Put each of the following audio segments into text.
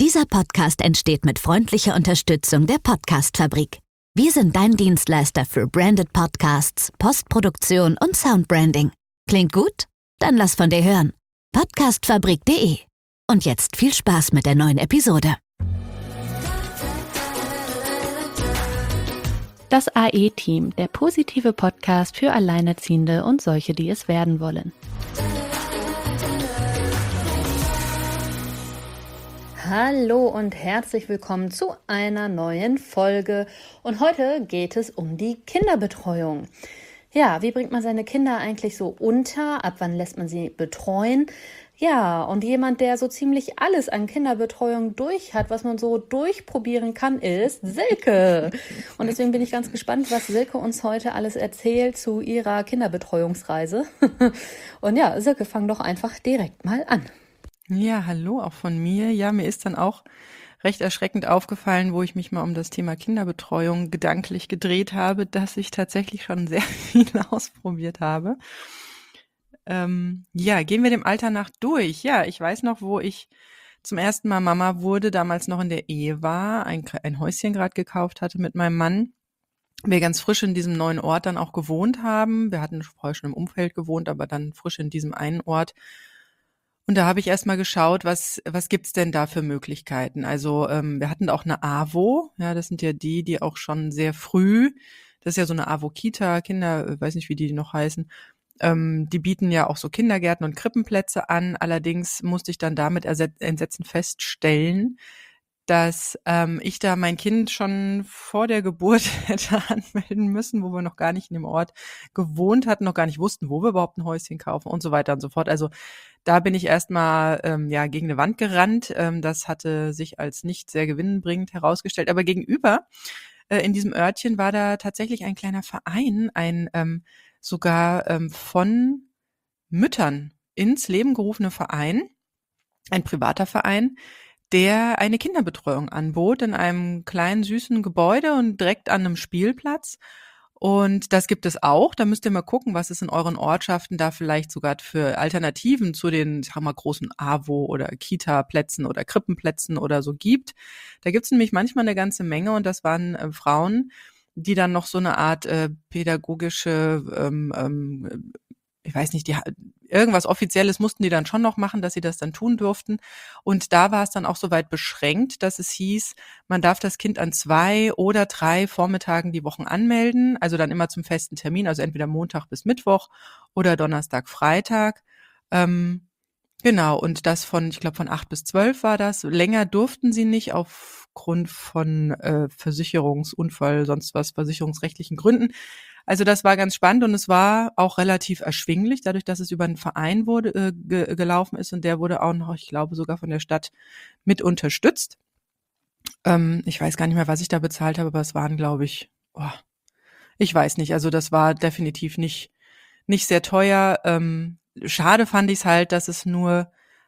Dieser Podcast entsteht mit freundlicher Unterstützung der Podcast-Fabrik. Wir sind dein Dienstleister für Branded Podcasts, Postproduktion und Soundbranding. Klingt gut? Dann lass von dir hören. Podcastfabrik.de. Und jetzt viel Spaß mit der neuen Episode. Das AE-Team, der positive Podcast für Alleinerziehende und solche, die es werden wollen. Hallo und herzlich willkommen zu einer neuen Folge. Und heute geht es um die Kinderbetreuung. Ja, wie bringt man seine Kinder eigentlich so unter? Ab wann lässt man sie betreuen? Ja, und jemand, der so ziemlich alles an Kinderbetreuung durch hat, was man so durchprobieren kann, ist Silke. Und deswegen bin ich ganz gespannt, was Silke uns heute alles erzählt zu ihrer Kinderbetreuungsreise. Und ja, Silke, fang doch einfach direkt mal an. Ja, hallo auch von mir. Ja, mir ist dann auch recht erschreckend aufgefallen, wo ich mich mal um das Thema Kinderbetreuung gedanklich gedreht habe, dass ich tatsächlich schon sehr viel ausprobiert habe. Ja, gehen wir dem Alter nach durch. Ja, ich weiß noch, wo ich zum ersten Mal Mama wurde, damals noch in der Ehe war, ein Häuschen gerade gekauft hatte mit meinem Mann. Wir ganz frisch in diesem neuen Ort dann auch gewohnt haben. Wir hatten vorher schon im Umfeld gewohnt, aber dann frisch in diesem einen Ort. Und da habe ich erst mal geschaut, was gibt's denn da für Möglichkeiten? Also wir hatten auch eine AWO, ja, das sind ja die auch schon sehr früh, das ist ja so eine AWO-Kita, Kinder, weiß nicht, wie die noch heißen, die bieten ja auch so Kindergärten und Krippenplätze an. Allerdings musste ich dann damit Entsetzen feststellen, dass ich da mein Kind schon vor der Geburt hätte anmelden müssen, wo wir noch gar nicht in dem Ort gewohnt hatten, noch gar nicht wussten, wo wir überhaupt ein Häuschen kaufen und so weiter und so fort. Also da bin ich erstmal gegen eine Wand gerannt. Das hatte sich als nicht sehr gewinnbringend herausgestellt. Aber gegenüber in diesem Örtchen war da tatsächlich ein kleiner Verein, sogar von Müttern ins Leben gerufene Verein, ein privater Verein, der eine Kinderbetreuung anbot in einem kleinen, süßen Gebäude und direkt an einem Spielplatz. Und das gibt es auch. Da müsst ihr mal gucken, was es in euren Ortschaften da vielleicht sogar für Alternativen zu den, sagen wir mal, großen AWO- oder Kita-Plätzen oder Krippenplätzen oder so gibt. Da gibt es nämlich manchmal eine ganze Menge und das waren Frauen, die dann noch so eine Art pädagogische ich weiß nicht, irgendwas Offizielles mussten die dann schon noch machen, dass sie das dann tun durften. Und da war es dann auch soweit beschränkt, dass es hieß, man darf das Kind an 2 oder 3 Vormittagen die Woche anmelden, also dann immer zum festen Termin, also entweder Montag bis Mittwoch oder Donnerstag, Freitag. Genau, und das ich glaube von 8 bis 12 war das. Länger durften sie nicht aufgrund von Versicherungsunfall, sonst was, versicherungsrechtlichen Gründen. Also das war ganz spannend und es war auch relativ erschwinglich, dadurch, dass es über einen Verein gelaufen ist und der wurde auch noch, ich glaube, sogar von der Stadt mit unterstützt. Ich weiß gar nicht mehr, was ich da bezahlt habe, aber es waren, glaube ich, ich weiß nicht, also das war definitiv nicht sehr teuer. Schade fand ich es halt, dass es nur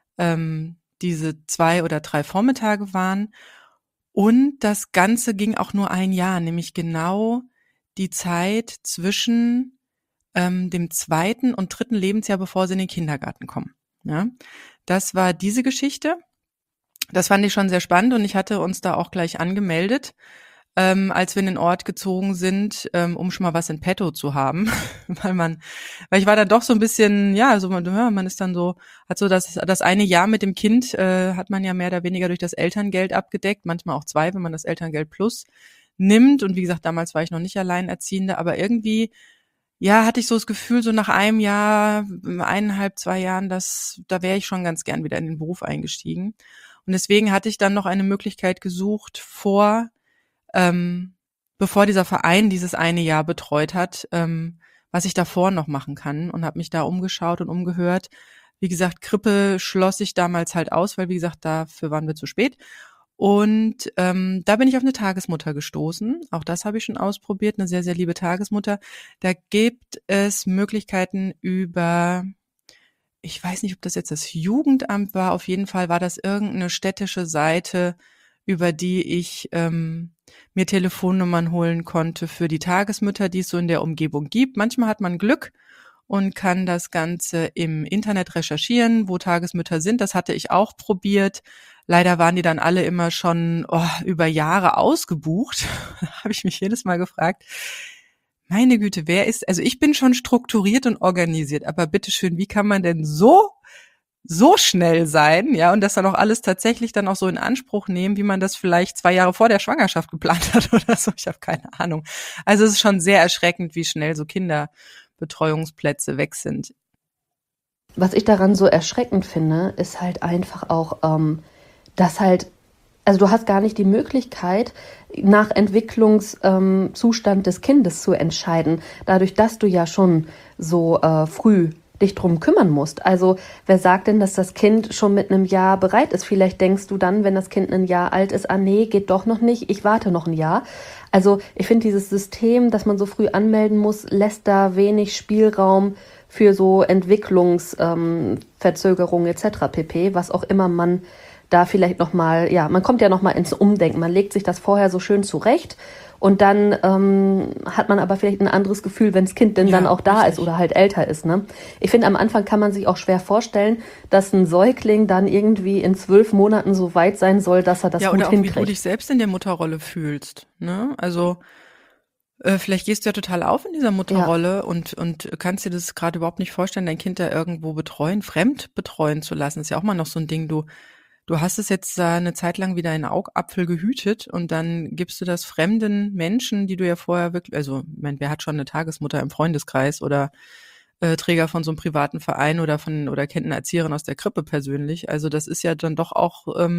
diese 2 oder 3 Vormittage waren und das Ganze ging auch nur ein Jahr, nämlich genau die Zeit zwischen dem 2. und 3. Lebensjahr, bevor sie in den Kindergarten kommen. Ja, das war diese Geschichte. Das fand ich schon sehr spannend und ich hatte uns da auch gleich angemeldet, als wir in den Ort gezogen sind, um schon mal was in petto zu haben, weil ich war dann doch so ein bisschen, man ist dann so, hat so das eine Jahr mit dem Kind, hat man ja mehr oder weniger durch das Elterngeld abgedeckt, manchmal auch 2, wenn man das Elterngeld plus nimmt. Und wie gesagt, damals war ich noch nicht Alleinerziehende, aber irgendwie, ja, hatte ich so das Gefühl, so nach einem Jahr, 1,5, 2 Jahren, da wäre ich schon ganz gern wieder in den Beruf eingestiegen. Und deswegen hatte ich dann noch eine Möglichkeit gesucht bevor dieser Verein dieses eine Jahr betreut hat, was ich davor noch machen kann und habe mich da umgeschaut und umgehört. Wie gesagt, Krippe schloss ich damals halt aus, weil wie gesagt, dafür waren wir zu spät. Und da bin ich auf eine Tagesmutter gestoßen. Auch das habe ich schon ausprobiert, eine sehr, sehr liebe Tagesmutter. Da gibt es Möglichkeiten über, ich weiß nicht, ob das jetzt das Jugendamt war, auf jeden Fall war das irgendeine städtische Seite, über die ich mir Telefonnummern holen konnte für die Tagesmütter, die es so in der Umgebung gibt. Manchmal hat man Glück und kann das Ganze im Internet recherchieren, wo Tagesmütter sind. Das hatte ich auch probiert. Leider waren die dann alle immer schon über Jahre ausgebucht. Da habe ich mich jedes Mal gefragt, meine Güte, also ich bin schon strukturiert und organisiert, aber bitteschön, wie kann man denn so schnell sein, ja, und das dann auch alles tatsächlich dann auch so in Anspruch nehmen, wie man das vielleicht 2 Jahre vor der Schwangerschaft geplant hat oder so. Ich habe keine Ahnung. Also es ist schon sehr erschreckend, wie schnell so Kinderbetreuungsplätze weg sind. Was ich daran so erschreckend finde, ist halt einfach auch, dass halt, also du hast gar nicht die Möglichkeit, nach Entwicklungszustand des Kindes zu entscheiden, dadurch, dass du ja schon so früh dich drum kümmern musst. Also wer sagt denn, dass das Kind schon mit einem Jahr bereit ist? Vielleicht denkst du dann, wenn das Kind ein Jahr alt ist, nee, geht doch noch nicht, ich warte noch ein Jahr. Also ich finde dieses System, dass man so früh anmelden muss, lässt da wenig Spielraum für so Entwicklungsverzögerungen etc. pp., was auch immer man da vielleicht nochmal, ja, man kommt ja nochmal ins Umdenken, man legt sich das vorher so schön zurecht und dann hat man aber vielleicht ein anderes Gefühl, wenn das Kind denn dann auch da ist oder halt älter ist. Ne? Ich finde, am Anfang kann man sich auch schwer vorstellen, dass ein Säugling dann irgendwie in 12 Monaten so weit sein soll, dass er das gut hinkriegt. Ja, oder auch wie du dich selbst in der Mutterrolle fühlst. Ne? Also vielleicht gehst du ja total auf in dieser Mutterrolle und kannst dir das gerade überhaupt nicht vorstellen, dein Kind da irgendwo fremd betreuen zu lassen. Ist ja auch mal noch so ein Ding, Du hast es jetzt eine Zeit lang wie deinen Augapfel gehütet und dann gibst du das fremden Menschen, die du ja vorher wirklich, also wer hat schon eine Tagesmutter im Freundeskreis oder Träger von so einem privaten Verein oder kennt eine Erzieherin aus der Krippe persönlich. Also das ist ja dann doch auch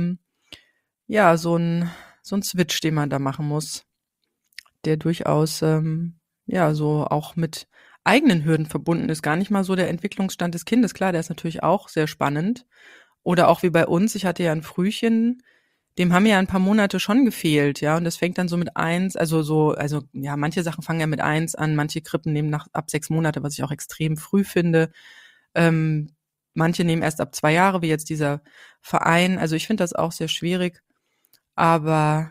so ein Switch, den man da machen muss, der durchaus so auch mit eigenen Hürden verbunden ist. Gar nicht mal so der Entwicklungsstand des Kindes. Klar, der ist natürlich auch sehr spannend. Oder auch wie bei uns, ich hatte ja ein Frühchen, dem haben ja ein paar Monate schon gefehlt, ja, und das fängt dann so mit 1, manche Sachen fangen ja mit 1 an, manche Krippen nehmen ab 6 Monate, was ich auch extrem früh finde. Manche nehmen erst ab 2 Jahre, wie jetzt dieser Verein. Also ich finde das auch sehr schwierig. Aber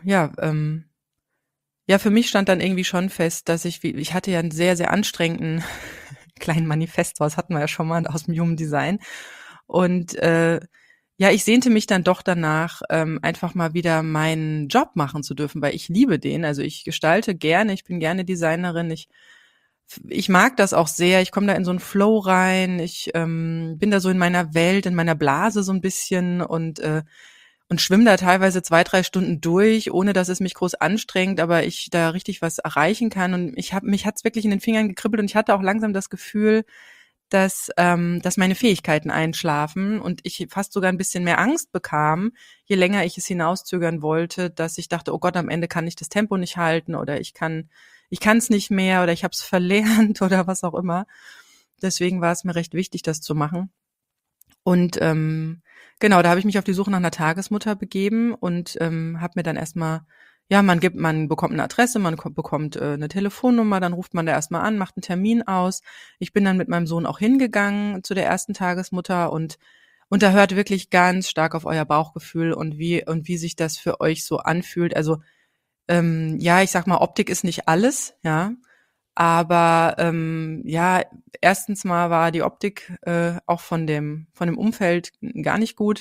für mich stand dann irgendwie schon fest, dass ich hatte ja einen sehr, sehr anstrengenden kleinen Manifest, das hatten wir ja schon mal aus dem Human Design. Und ich sehnte mich dann doch danach, einfach mal wieder meinen Job machen zu dürfen, weil ich liebe den. Also ich gestalte gerne, ich bin gerne Designerin, ich mag das auch sehr, ich komme da in so einen Flow rein, ich bin da so in meiner Welt, in meiner Blase so ein bisschen und schwimme da teilweise 2-3 Stunden durch, ohne dass es mich groß anstrengt, aber ich da richtig was erreichen kann. Und mich hat's wirklich in den Fingern gekribbelt und ich hatte auch langsam das Gefühl, dass meine Fähigkeiten einschlafen und ich fast sogar ein bisschen mehr Angst bekam, je länger ich es hinauszögern wollte, dass ich dachte, oh Gott, am Ende kann ich das Tempo nicht halten oder ich kann es nicht mehr oder ich habe es verlernt oder was auch immer. Deswegen war es mir recht wichtig, das zu machen. Und genau, da habe ich mich auf die Suche nach einer Tagesmutter begeben und habe mir dann erstmal man bekommt eine Adresse, man bekommt eine Telefonnummer, dann ruft man da erstmal an, macht einen Termin aus. Ich bin dann mit meinem Sohn auch hingegangen zu der ersten Tagesmutter und da hört wirklich ganz stark auf euer Bauchgefühl und wie sich das für euch so anfühlt. Also ich sag mal, Optik ist nicht alles, ja. Aber erstens mal war die Optik auch von dem Umfeld gar nicht gut.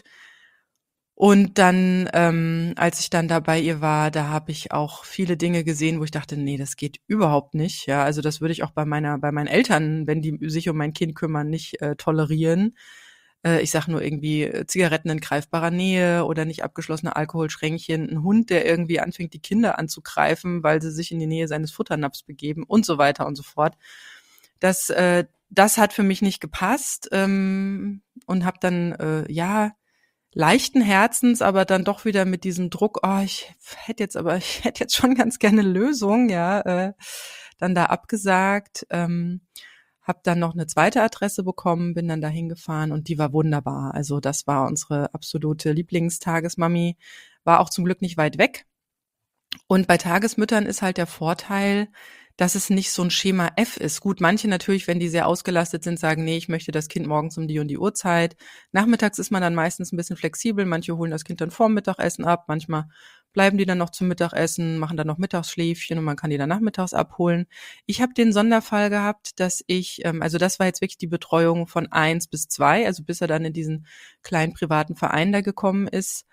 Und dann, als ich dann da bei ihr war, da habe ich auch viele Dinge gesehen, wo ich dachte, nee, das geht überhaupt nicht. Ja, also das würde ich auch bei meinen Eltern, wenn die sich um mein Kind kümmern, nicht tolerieren. Ich sag nur irgendwie Zigaretten in greifbarer Nähe oder nicht abgeschlossene Alkoholschränkchen, ein Hund, der irgendwie anfängt, die Kinder anzugreifen, weil sie sich in die Nähe seines Futternapfs begeben und so weiter und so fort. Das hat für mich nicht gepasst und habe dann leichten Herzens, aber dann doch wieder mit diesem Druck, ich hätte jetzt schon ganz gerne eine Lösung, dann da abgesagt, habe dann noch eine zweite Adresse bekommen, bin dann da hingefahren und die war wunderbar. Also das war unsere absolute Lieblingstagesmami, war auch zum Glück nicht weit weg. Und bei Tagesmüttern ist halt der Vorteil, dass es nicht so ein Schema F ist. Gut, manche natürlich, wenn die sehr ausgelastet sind, sagen, nee, ich möchte das Kind morgens um die und die Uhrzeit. Nachmittags ist man dann meistens ein bisschen flexibel. Manche holen das Kind dann vorm Mittagessen ab. Manchmal bleiben die dann noch zum Mittagessen, machen dann noch Mittagsschläfchen und man kann die dann nachmittags abholen. Ich habe den Sonderfall gehabt, dass ich, das war jetzt wirklich die Betreuung von 1 bis 2, also bis er dann in diesen kleinen privaten Verein da gekommen ist.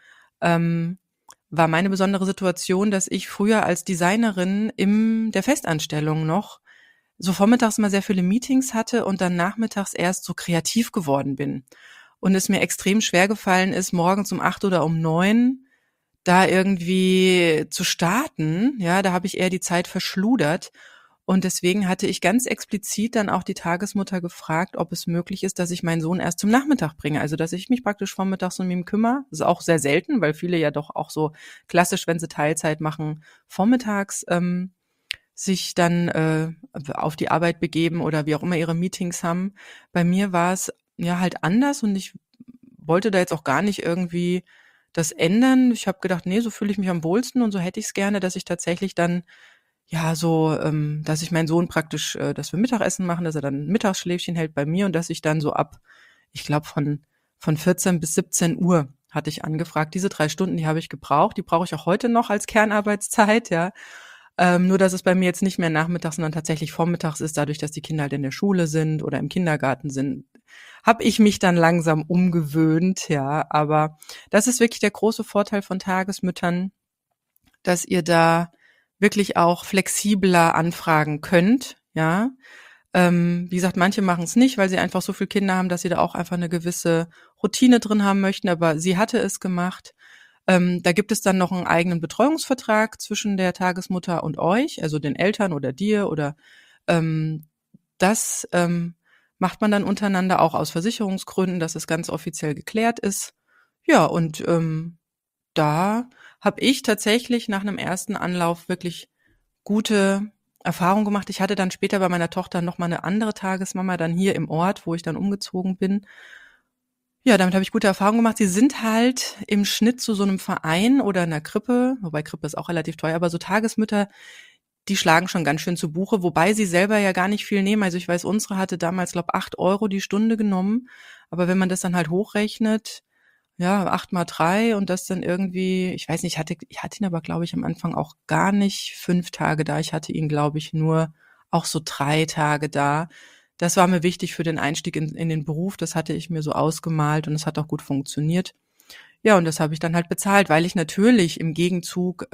war meine besondere Situation, dass ich früher als Designerin in der Festanstellung noch so vormittags mal sehr viele Meetings hatte und dann nachmittags erst so kreativ geworden bin. Und es mir extrem schwer gefallen ist, morgens um 8 oder um 9 da irgendwie zu starten. Ja, da habe ich eher die Zeit verschludert. Und deswegen hatte ich ganz explizit dann auch die Tagesmutter gefragt, ob es möglich ist, dass ich meinen Sohn erst zum Nachmittag bringe. Also, dass ich mich praktisch vormittags um ihn kümmere. Das ist auch sehr selten, weil viele ja doch auch so klassisch, wenn sie Teilzeit machen, vormittags sich dann auf die Arbeit begeben oder wie auch immer ihre Meetings haben. Bei mir war es ja halt anders und ich wollte da jetzt auch gar nicht irgendwie das ändern. Ich habe gedacht, nee, so fühle ich mich am wohlsten und so hätte ich es gerne, dass ich tatsächlich dann ja so, dass ich meinen Sohn praktisch, dass wir Mittagessen machen, dass er dann ein Mittagsschläfchen hält bei mir und dass ich dann so ab, ich glaube von 14 bis 17 Uhr hatte ich angefragt. Diese 3 Stunden, die habe ich gebraucht, die brauche ich auch heute noch als Kernarbeitszeit, ja. Nur, dass es bei mir jetzt nicht mehr nachmittags, sondern tatsächlich vormittags ist, dadurch, dass die Kinder halt in der Schule sind oder im Kindergarten sind, habe ich mich dann langsam umgewöhnt, ja. Aber das ist wirklich der große Vorteil von Tagesmüttern, dass ihr da wirklich auch flexibler anfragen könnt, ja. Wie gesagt, manche machen es nicht, weil sie einfach so viele Kinder haben, dass sie da auch einfach eine gewisse Routine drin haben möchten, aber sie hatte es gemacht. Da gibt es dann noch einen eigenen Betreuungsvertrag zwischen der Tagesmutter und euch, also den Eltern oder dir oder das macht man dann untereinander auch aus Versicherungsgründen, dass es ganz offiziell geklärt ist. Ja, und da habe ich tatsächlich nach einem ersten Anlauf wirklich gute Erfahrungen gemacht. Ich hatte dann später bei meiner Tochter noch mal eine andere Tagesmama dann hier im Ort, wo ich dann umgezogen bin. Ja, damit habe ich gute Erfahrungen gemacht. Sie sind halt im Schnitt zu so einem Verein oder einer Krippe, wobei Krippe ist auch relativ teuer, aber so Tagesmütter, die schlagen schon ganz schön zu Buche, wobei sie selber ja gar nicht viel nehmen. Also ich weiß, unsere hatte damals, glaube 8 € die Stunde genommen. Aber wenn man das dann halt hochrechnet, ja, 8 mal 3 und das dann irgendwie, ich weiß nicht, ich hatte ihn aber, glaube ich, am Anfang auch gar nicht 5 Tage da. Ich hatte ihn, glaube ich, nur auch so 3 Tage da. Das war mir wichtig für den Einstieg in den Beruf. Das hatte ich mir so ausgemalt und es hat auch gut funktioniert. Ja, und das habe ich dann halt bezahlt, weil ich natürlich im Gegenzug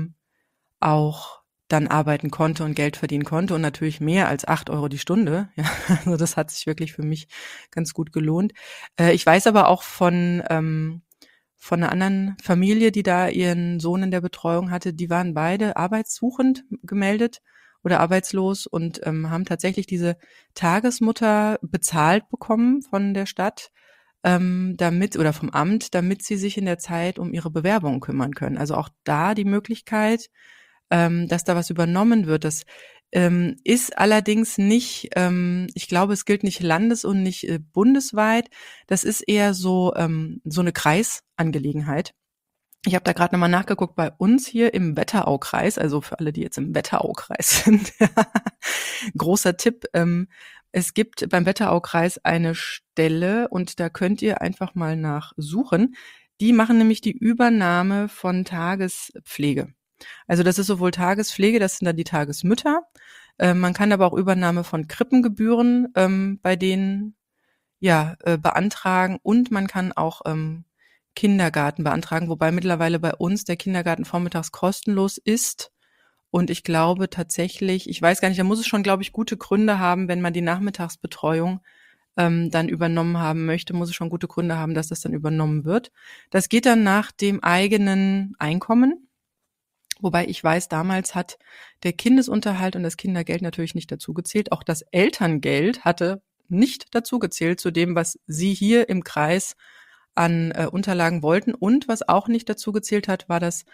auch dann arbeiten konnte und Geld verdienen konnte und natürlich mehr als 8 € die Stunde. Ja, also das hat sich wirklich für mich ganz gut gelohnt. Ich weiß aber auch von einer anderen Familie, die da ihren Sohn in der Betreuung hatte, die waren beide arbeitssuchend gemeldet oder arbeitslos und haben tatsächlich diese Tagesmutter bezahlt bekommen von der Stadt, damit oder vom Amt, damit sie sich in der Zeit um ihre Bewerbung kümmern können. Also auch da die Möglichkeit, dass da was übernommen wird. Das ist allerdings nicht, ich glaube, es gilt nicht landes- und nicht bundesweit. Das ist eher so eine Kreisangelegenheit. Ich habe da gerade nochmal nachgeguckt, bei uns hier im Wetteraukreis, also für alle, die jetzt im Wetteraukreis sind, großer Tipp, es gibt beim Wetteraukreis eine Stelle und da könnt ihr einfach mal nachsuchen. Die machen nämlich die Übernahme von Tagespflege. Also das ist sowohl Tagespflege, das sind dann die Tagesmütter. Man kann aber auch Übernahme von Krippengebühren bei denen beantragen und man kann auch Kindergarten beantragen, wobei mittlerweile bei uns der Kindergarten vormittags kostenlos ist. Und ich glaube tatsächlich, ich weiß gar nicht, da muss es schon, glaube ich, gute Gründe haben, wenn man die Nachmittagsbetreuung dann übernommen haben möchte, muss es schon gute Gründe haben, dass das dann übernommen wird. Das geht dann nach dem eigenen Einkommen. Wobei ich weiß, damals hat der Kindesunterhalt und das Kindergeld natürlich nicht dazugezählt. Auch das Elterngeld hatte nicht dazugezählt zu dem, was Sie hier im Kreis an Unterlagen wollten. Und was auch nicht dazugezählt hat, war das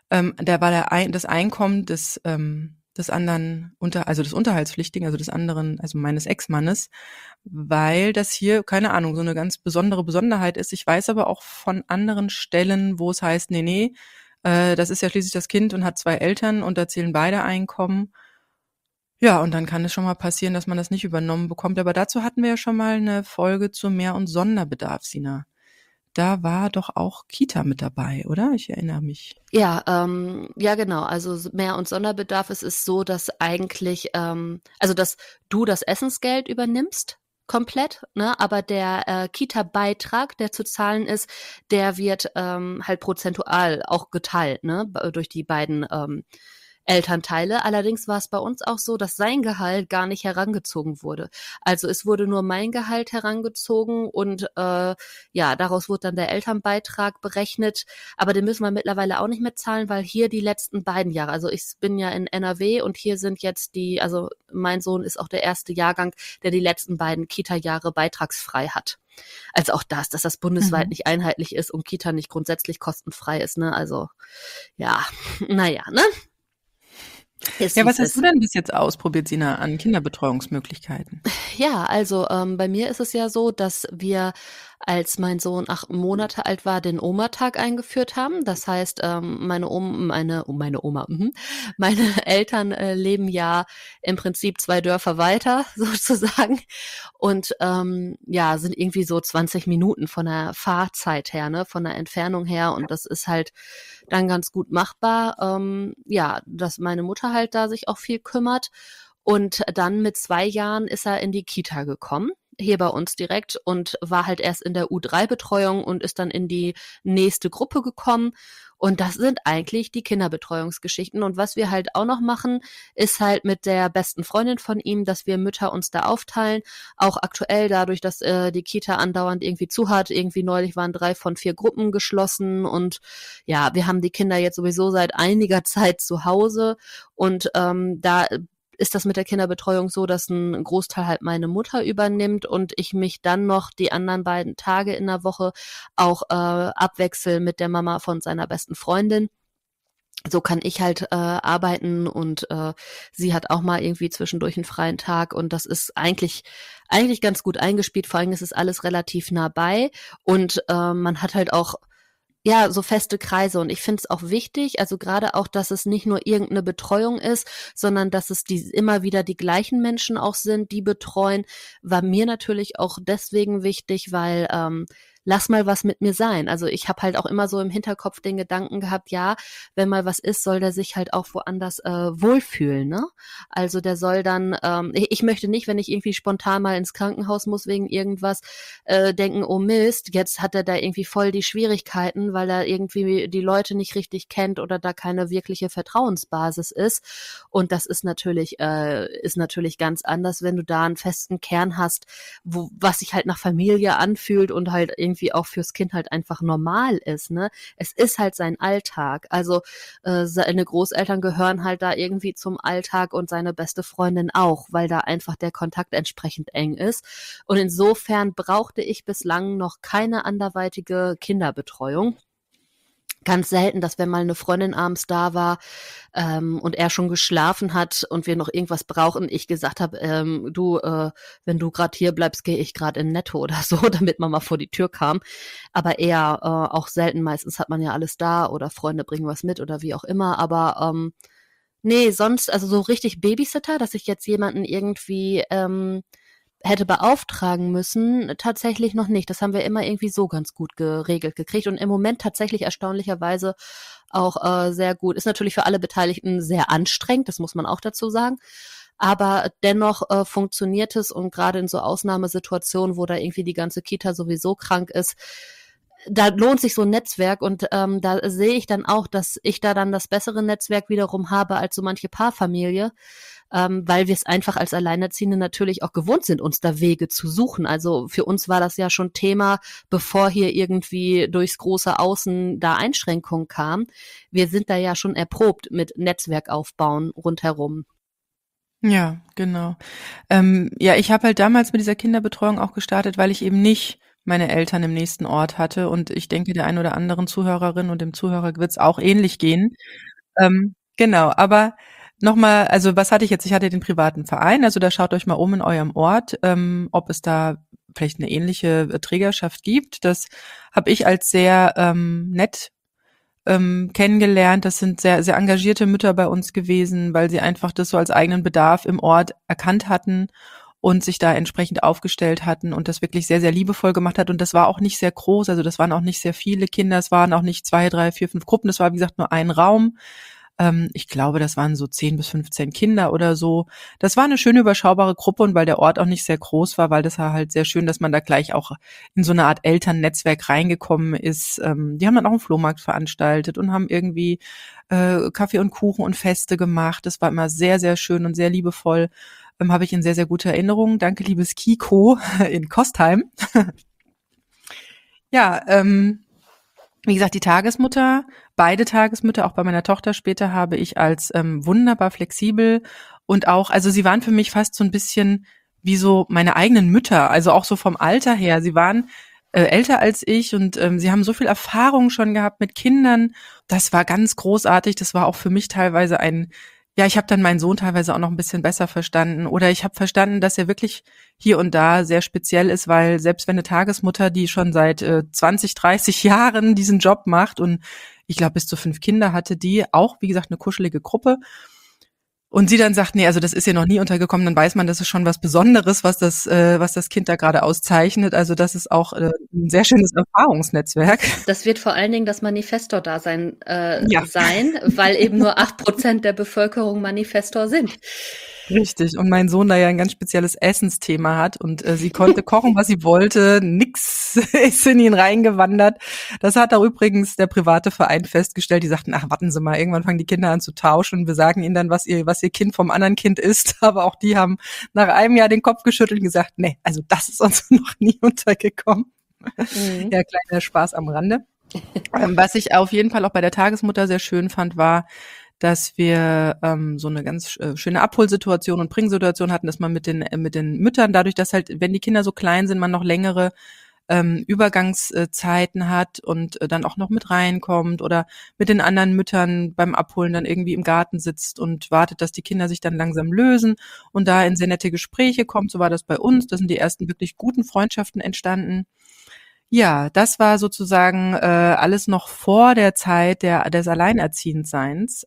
Einkommen des anderen also des Unterhaltspflichtigen, also des anderen, also meines Ex-Mannes, weil das hier, keine Ahnung, so eine ganz besondere Besonderheit ist. Ich weiß aber auch von anderen Stellen, wo es heißt, nee, das ist ja schließlich das Kind und hat 2 Eltern und da zählen beide Einkommen. Ja, und dann kann es schon mal passieren, dass man das nicht übernommen bekommt. Aber dazu hatten wir ja schon mal eine Folge zu Mehr- und Sonderbedarf, Sina. Da war doch auch Kita mit dabei, oder? Ich erinnere mich. Ja, ja genau. Also Mehr- und Sonderbedarf, es ist so, dass eigentlich, also dass du das Essensgeld übernimmst, komplett, ne? Aber der Kita-Beitrag, der zu zahlen ist, der wird halt prozentual auch geteilt, ne? Durch die beiden Elternteile. Allerdings war es bei uns auch so, dass sein Gehalt gar nicht herangezogen wurde. Also es wurde nur mein Gehalt herangezogen und daraus wurde dann der Elternbeitrag berechnet. Aber den müssen wir mittlerweile auch nicht mehr zahlen, weil hier die letzten beiden Jahre, also ich bin ja in NRW und hier sind jetzt also mein Sohn ist auch der erste Jahrgang, der die letzten beiden Kita-Jahre beitragsfrei hat. Also auch dass das bundesweit nicht einheitlich ist und Kita nicht grundsätzlich kostenfrei ist, ne? Also ja, naja, ne? Ja, was hast du denn bis jetzt ausprobiert, Sina, an Kinderbetreuungsmöglichkeiten? Ja, also bei mir ist es ja so, dass wir, als mein Sohn 8 Monate alt war, den Oma-Tag eingeführt haben. Das heißt, meine Eltern leben ja im Prinzip 2 Dörfer weiter sozusagen und sind irgendwie so 20 Minuten von der Fahrzeit her, ne, von der Entfernung her und das ist halt dann ganz gut machbar. Dass meine Mutter halt da sich auch viel kümmert. Und dann mit 2 Jahren ist er in die Kita gekommen, hier bei uns direkt und war halt erst in der U3-Betreuung und ist dann in die nächste Gruppe gekommen. Und das sind eigentlich die Kinderbetreuungsgeschichten. Und was wir halt auch noch machen, ist halt mit der besten Freundin von ihm, dass wir Mütter uns da aufteilen. Auch aktuell dadurch, dass die Kita andauernd irgendwie zu hat. Irgendwie neulich waren 3 von 4 Gruppen geschlossen. Und ja, wir haben die Kinder jetzt sowieso seit einiger Zeit zu Hause. Und da ist das mit der Kinderbetreuung so, dass ein Großteil halt meine Mutter übernimmt und ich mich dann noch die anderen beiden Tage in der Woche auch abwechsel mit der Mama von seiner besten Freundin. So kann ich halt arbeiten und sie hat auch mal irgendwie zwischendurch einen freien Tag und das ist eigentlich ganz gut eingespielt. Vor allem ist es alles relativ nah bei und man hat halt auch so feste Kreise und ich finde es auch wichtig, also gerade auch, dass es nicht nur irgendeine Betreuung ist, sondern dass es immer wieder die gleichen Menschen auch sind, die betreuen, war mir natürlich auch deswegen wichtig, weil lass mal was mit mir sein. Also ich habe halt auch immer so im Hinterkopf den Gedanken gehabt, ja, wenn mal was ist, soll der sich halt auch woanders wohlfühlen, ne? Also der soll dann, ich möchte nicht, wenn ich irgendwie spontan mal ins Krankenhaus muss wegen irgendwas, denken, oh Mist, jetzt hat er da irgendwie voll die Schwierigkeiten, weil er irgendwie die Leute nicht richtig kennt oder da keine wirkliche Vertrauensbasis ist. Und das ist natürlich ganz anders, wenn du da einen festen Kern hast, was sich halt nach Familie anfühlt und halt irgendwie auch fürs Kind halt einfach normal ist, ne? Es ist halt sein Alltag. Also seine Großeltern gehören halt da irgendwie zum Alltag und seine beste Freundin auch, weil da einfach der Kontakt entsprechend eng ist. Und insofern brauchte ich bislang noch keine anderweitige Kinderbetreuung. Ganz selten, dass wenn mal eine Freundin abends da war und er schon geschlafen hat und wir noch irgendwas brauchen, ich gesagt habe, wenn du gerade hier bleibst, gehe ich gerade in Netto oder so, damit man mal vor die Tür kam. Aber eher auch selten, meistens hat man ja alles da oder Freunde bringen was mit oder wie auch immer. Aber nee, sonst, also so richtig Babysitter, dass ich jetzt jemanden irgendwie hätte beauftragen müssen, tatsächlich noch nicht. Das haben wir immer irgendwie so ganz gut geregelt gekriegt und im Moment tatsächlich erstaunlicherweise auch sehr gut. Ist natürlich für alle Beteiligten sehr anstrengend, das muss man auch dazu sagen. Aber dennoch funktioniert es und gerade in so Ausnahmesituationen, wo da irgendwie die ganze Kita sowieso krank ist, da lohnt sich so ein Netzwerk und da sehe ich dann auch, dass ich da dann das bessere Netzwerk wiederum habe als so manche Paarfamilie, weil wir es einfach als Alleinerziehende natürlich auch gewohnt sind, uns da Wege zu suchen. Also für uns war das ja schon Thema, bevor hier irgendwie durchs große Außen da Einschränkungen kamen. Wir sind da ja schon erprobt mit Netzwerk aufbauen rundherum. Ja, genau. Ich habe halt damals mit dieser Kinderbetreuung auch gestartet, weil ich eben nicht meine Eltern im nächsten Ort hatte und ich denke, der ein oder anderen Zuhörerin und dem Zuhörer wird es auch ähnlich gehen. Genau, aber nochmal, also was hatte ich jetzt? Ich hatte den privaten Verein, also da schaut euch mal um in eurem Ort, ob es da vielleicht eine ähnliche Trägerschaft gibt. Das habe ich als sehr nett kennengelernt. Das sind sehr, sehr engagierte Mütter bei uns gewesen, weil sie einfach das so als eigenen Bedarf im Ort erkannt hatten und sich da entsprechend aufgestellt hatten und das wirklich sehr, sehr liebevoll gemacht hat. Und das war auch nicht sehr groß, also das waren auch nicht sehr viele Kinder, es waren auch nicht 2, 3, 4, 5 Gruppen, das war wie gesagt nur ein Raum. Ich glaube, das waren so 10 bis 15 Kinder oder so. Das war eine schöne überschaubare Gruppe und weil der Ort auch nicht sehr groß war, weil das war halt sehr schön, dass man da gleich auch in so eine Art Elternnetzwerk reingekommen ist. Die haben dann auch einen Flohmarkt veranstaltet und haben irgendwie Kaffee und Kuchen und Feste gemacht. Das war immer sehr, sehr schön und sehr liebevoll. Habe ich in sehr, sehr gute Erinnerung. Danke, liebes Kiko in Kostheim. Ja, wie gesagt, die Tagesmutter, beide Tagesmütter, auch bei meiner Tochter später, habe ich als wunderbar flexibel und auch, also sie waren für mich fast so ein bisschen wie so meine eigenen Mütter, also auch so vom Alter her. Sie waren älter als ich und sie haben so viel Erfahrung schon gehabt mit Kindern. Das war ganz großartig. Das war auch für mich teilweise ja, ich habe dann meinen Sohn teilweise auch noch ein bisschen besser verstanden. Oder ich habe verstanden, dass er wirklich hier und da sehr speziell ist, weil selbst wenn eine Tagesmutter, die schon seit 20, 30 Jahren diesen Job macht und ich glaube bis zu 5 Kinder hatte, die auch, wie gesagt, eine kuschelige Gruppe. Und sie dann sagt, nee, also das ist ihr noch nie untergekommen, dann weiß man, das ist schon was Besonderes, was das Kind da gerade auszeichnet. Also das ist auch ein sehr schönes Erfahrungsnetzwerk. Das wird vor allen Dingen das Manifestor-Dasein Ja. sein, weil eben nur 8% der Bevölkerung Manifestor sind. Richtig. Und mein Sohn da ja ein ganz spezielles Essensthema hat und sie konnte kochen, was sie wollte. Nix ist in ihn reingewandert. Das hat auch übrigens der private Verein festgestellt. Die sagten, ach, warten Sie mal, irgendwann fangen die Kinder an zu tauschen und wir sagen ihnen dann, was ihr Kind vom anderen Kind ist. Aber auch die haben nach einem Jahr den Kopf geschüttelt und gesagt, nee, also das ist uns noch nie untergekommen. Ja, kleiner Spaß am Rande. Was ich auf jeden Fall auch bei der Tagesmutter sehr schön fand, war, dass wir so eine ganz schöne Abholsituation und Bringsituation hatten, dass man mit den Müttern, dadurch, dass halt, wenn die Kinder so klein sind, man noch längere Übergangszeiten hat und dann auch noch mit reinkommt oder mit den anderen Müttern beim Abholen dann irgendwie im Garten sitzt und wartet, dass die Kinder sich dann langsam lösen und da in sehr nette Gespräche kommt. So war das bei uns. Da sind die ersten wirklich guten Freundschaften entstanden. Ja, das war sozusagen alles noch vor der Zeit des Alleinerziehendseins.